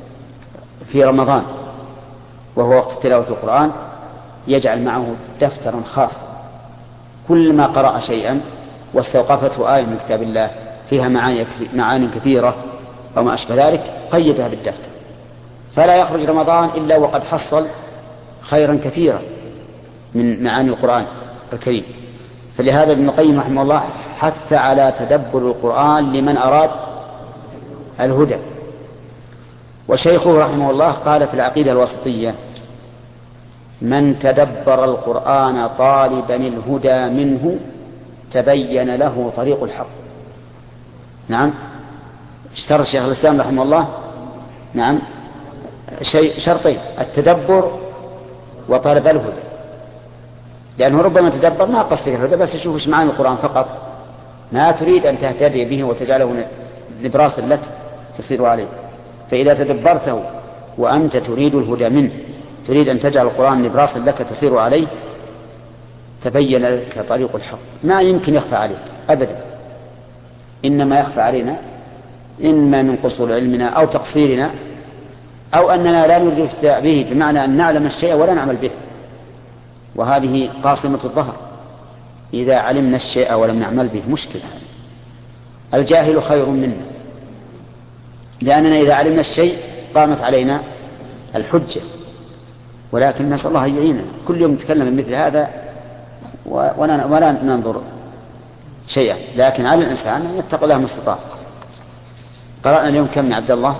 في رمضان وهو وقت تلاوة القرآن يجعل معه دفترا خاصا، كلما قرأ شيئا واستوقفته آية من كتاب الله فيها معاني كثيرة أو ما أشبه ذلك قيدها بالدفتر، فلا يخرج رمضان إلا وقد حصل خيرا كثيرا من معاني القرآن الكريم. فلهذا ابن القيم رحمه الله حث على تدبر القرآن لمن أراد الهدى. وشيخه رحمه الله قال في العقيدة الوسطية: من تدبر القرآن طالبا الهدى منه تبين له طريق الحق. نعم، اشترط شيخ الإسلام رحمه الله نعم شرطين: التدبر وطلب الهدى، لأنه ربما تدبر ما قصد الهدى بس يشوف ايش معنى القرآن فقط، ما تريد أن تهتدي به وتجعله نبراسا لك تصير عليه. فإذا تدبرته وأنت تريد الهدى منه، تريد أن تجعل القرآن نبراسا لك تصير عليه، تبين لك طريق الحق. ما يمكن يخفى عليك أبدا، إنما يخفى علينا إما من قصور علمنا أو تقصيرنا أو أننا لا نريد الافتاء به، بمعنى أن نعلم الشيء ولا نعمل به، وهذه قاصمة الظهر. إذا علمنا الشيء ولم نعمل به مشكلة. الجاهل خير منا، لأننا إذا علمنا الشيء قامت علينا الحجة، ولكن نسأل الله يعيننا. كل يوم نتكلم مثل هذا ولا ننظر شيئا، لكن على الإنسان أن يتقي الله ما استطاع. قرأنا اليوم كم يا عبد الله؟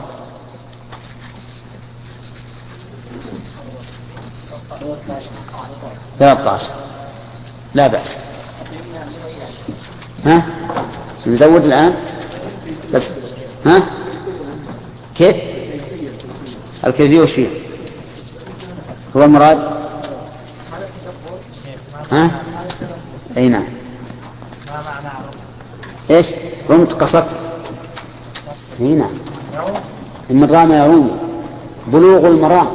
13. لا بأس. ها نزود الآن بس. ها كيف الكيفية وش فيه هو المراد؟ ها أي نعم. إيش رمت قصدت؟ أي نعم، من رام يروم بلوغ المرام.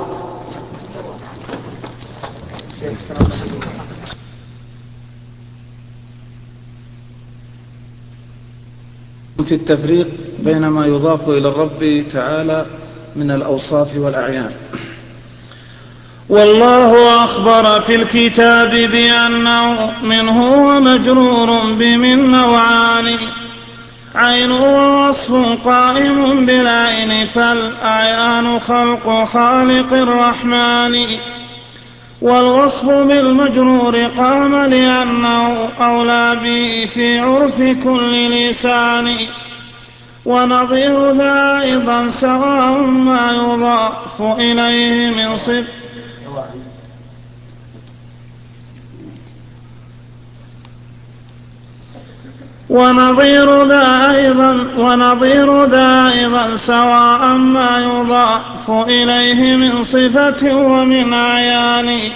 في التفريق بين ما يضاف إلى الرب تعالى من الأوصاف والأعيان. والله أخبر في الكتاب بأنه منه ومجرور بمن نوعان: عين ووصف قائم بالعين، فالأعيان خلق خالق الرحمن. والوصف بالمجرور قام لأنه أولى به في عرف كل لسان. ونظير ذا أيضا سواء ما يضاف إليه من صف ونظير ذا أيضا سواء ما يضاف إليه من صفة ومن أعيان.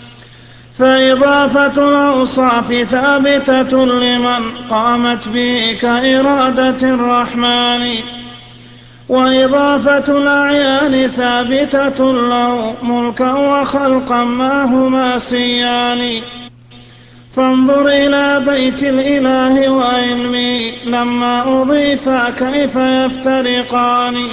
فإضافة الأوصاف ثابتة لمن قامت به كإرادة الرحمن، وإضافة الأعيان ثابتة له ملكا وخلقا ما هما سيان. فانظر إلى بيت الإله وعلمي لما أضيفا كيف يفترقان.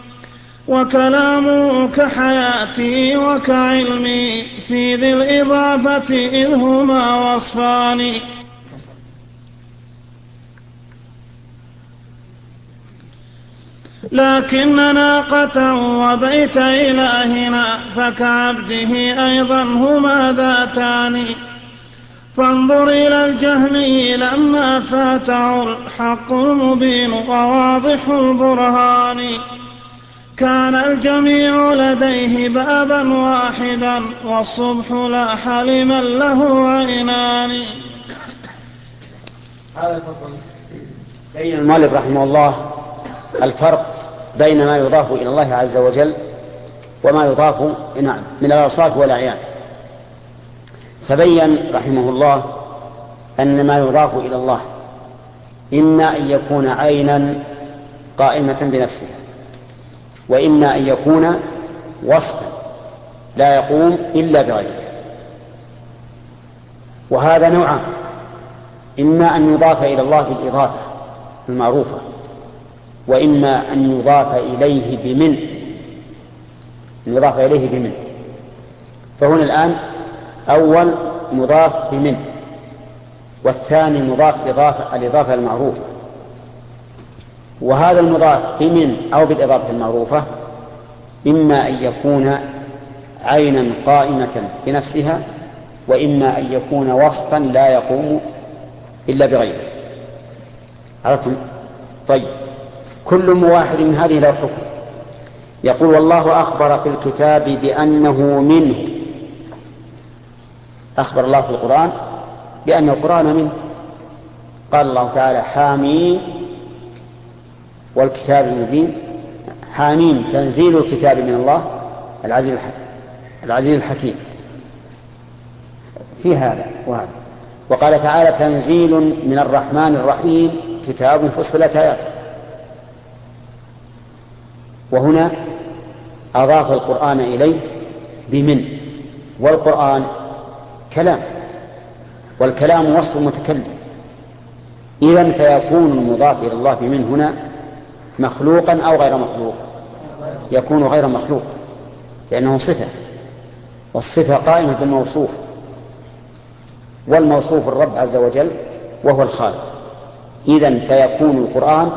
وكلامه كحياتي وكعلمي في ذي الإضافة إذ هما وصفان. لكن ناقة وبيت إلهنا فكعبده أيضا هما ذاتان. فانظر إلى الجهمي لما فاته الحق المبين وواضح البرهان. كان الجميع لديه بابا واحدا والصبح لاح لمن له عينان. هذا الفصل بين المؤلف رحمه الله الفرق بين ما يضاف إلى الله عز وجل وما يضاف من الأوصاف والأعيان. فبين رحمه الله أن ما يضاف إلى الله إما أن يكون عينا قائمة بنفسها، وإما أن يكون وصفا لا يقوم إلا بغيره. وهذا نوعان: إما أن يضاف إلى الله بالإضافة المعروفة، وإما أن يضاف إليه بمن. فهنا الآن أول مضاف بمن، والثاني مضاف الإضافة المعروفة. وهذا المضاف بمن أو بالإضافة المعروفة إما أن يكون عينا قائمة بنفسها، وإما أن يكون وصفا لا يقوم إلا بغيره. عرفتم؟ طيب، كل واحد من هذه له حكم. يقول والله أخبر في الكتاب بأنه منه. أخبر الله في القرآن بأن القرآن منه. قال الله تعالى حاميم والكتاب المبين. حاميم تنزيل الكتاب من الله العزيز الحكيم في هذا وهذا. وقال تعالى تنزيل من الرحمن الرحيم كتاب فصلت آياته. وهنا أضاف القرآن إليه بمن. والقرآن كلام، والكلام وصف المتكلم، إذن فيكون المضاف إلى الله بمن هنا مخلوقا أو غير مخلوق؟ يكون غير مخلوق لأنه صفة، والصفة قائمة بالموصوف، والموصوف الرب عز وجل وهو الخالق. إذن فيكون القرآن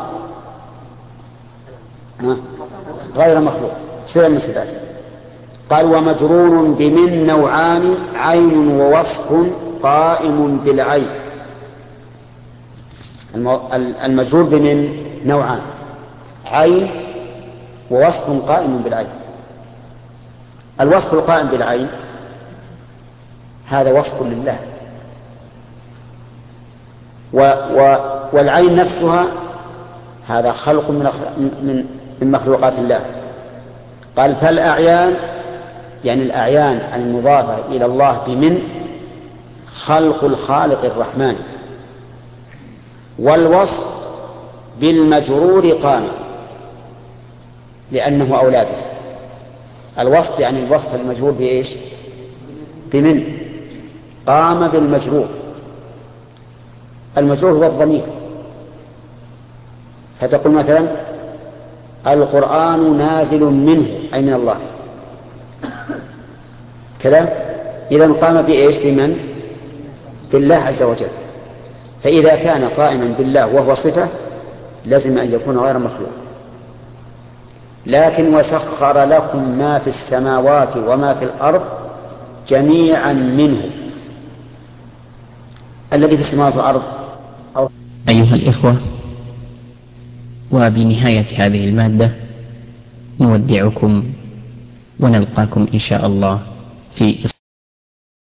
غير مخلوق صفة من صفاته. قال ومجرور بمن نوعان عين ووصف قائم بالعين. المجرور بمن نوعان عين ووصف قائم بالعين. الوصف القائم بالعين هذا وصف لله، والعين نفسها هذا خلق من مخلوقات الله. قال فالأعيان يعني الأعيان المضافة إلى الله بمن خلق الخالق الرحمن، والوصف بالمجرور قام لأنه أولى به. الوصف يعني الوصف المجرور بإيش؟ بمن قام بالمجرور. المجرور هو الضمير، فتقول مثلا القرآن نازل منه أي من الله كذا. إذن قام بإيش؟ بمن؟ بالله عز وجل. فإذا كان قائما بالله وهو صفة لازم أن يكون غير مخلوق. لكن وسخر لكم ما في السماوات وما في الأرض جميعا منه. الذي في السماوات والأرض أيها الإخوة، وبنهاية هذه المادة نودعكم ونلقاكم إن شاء الله في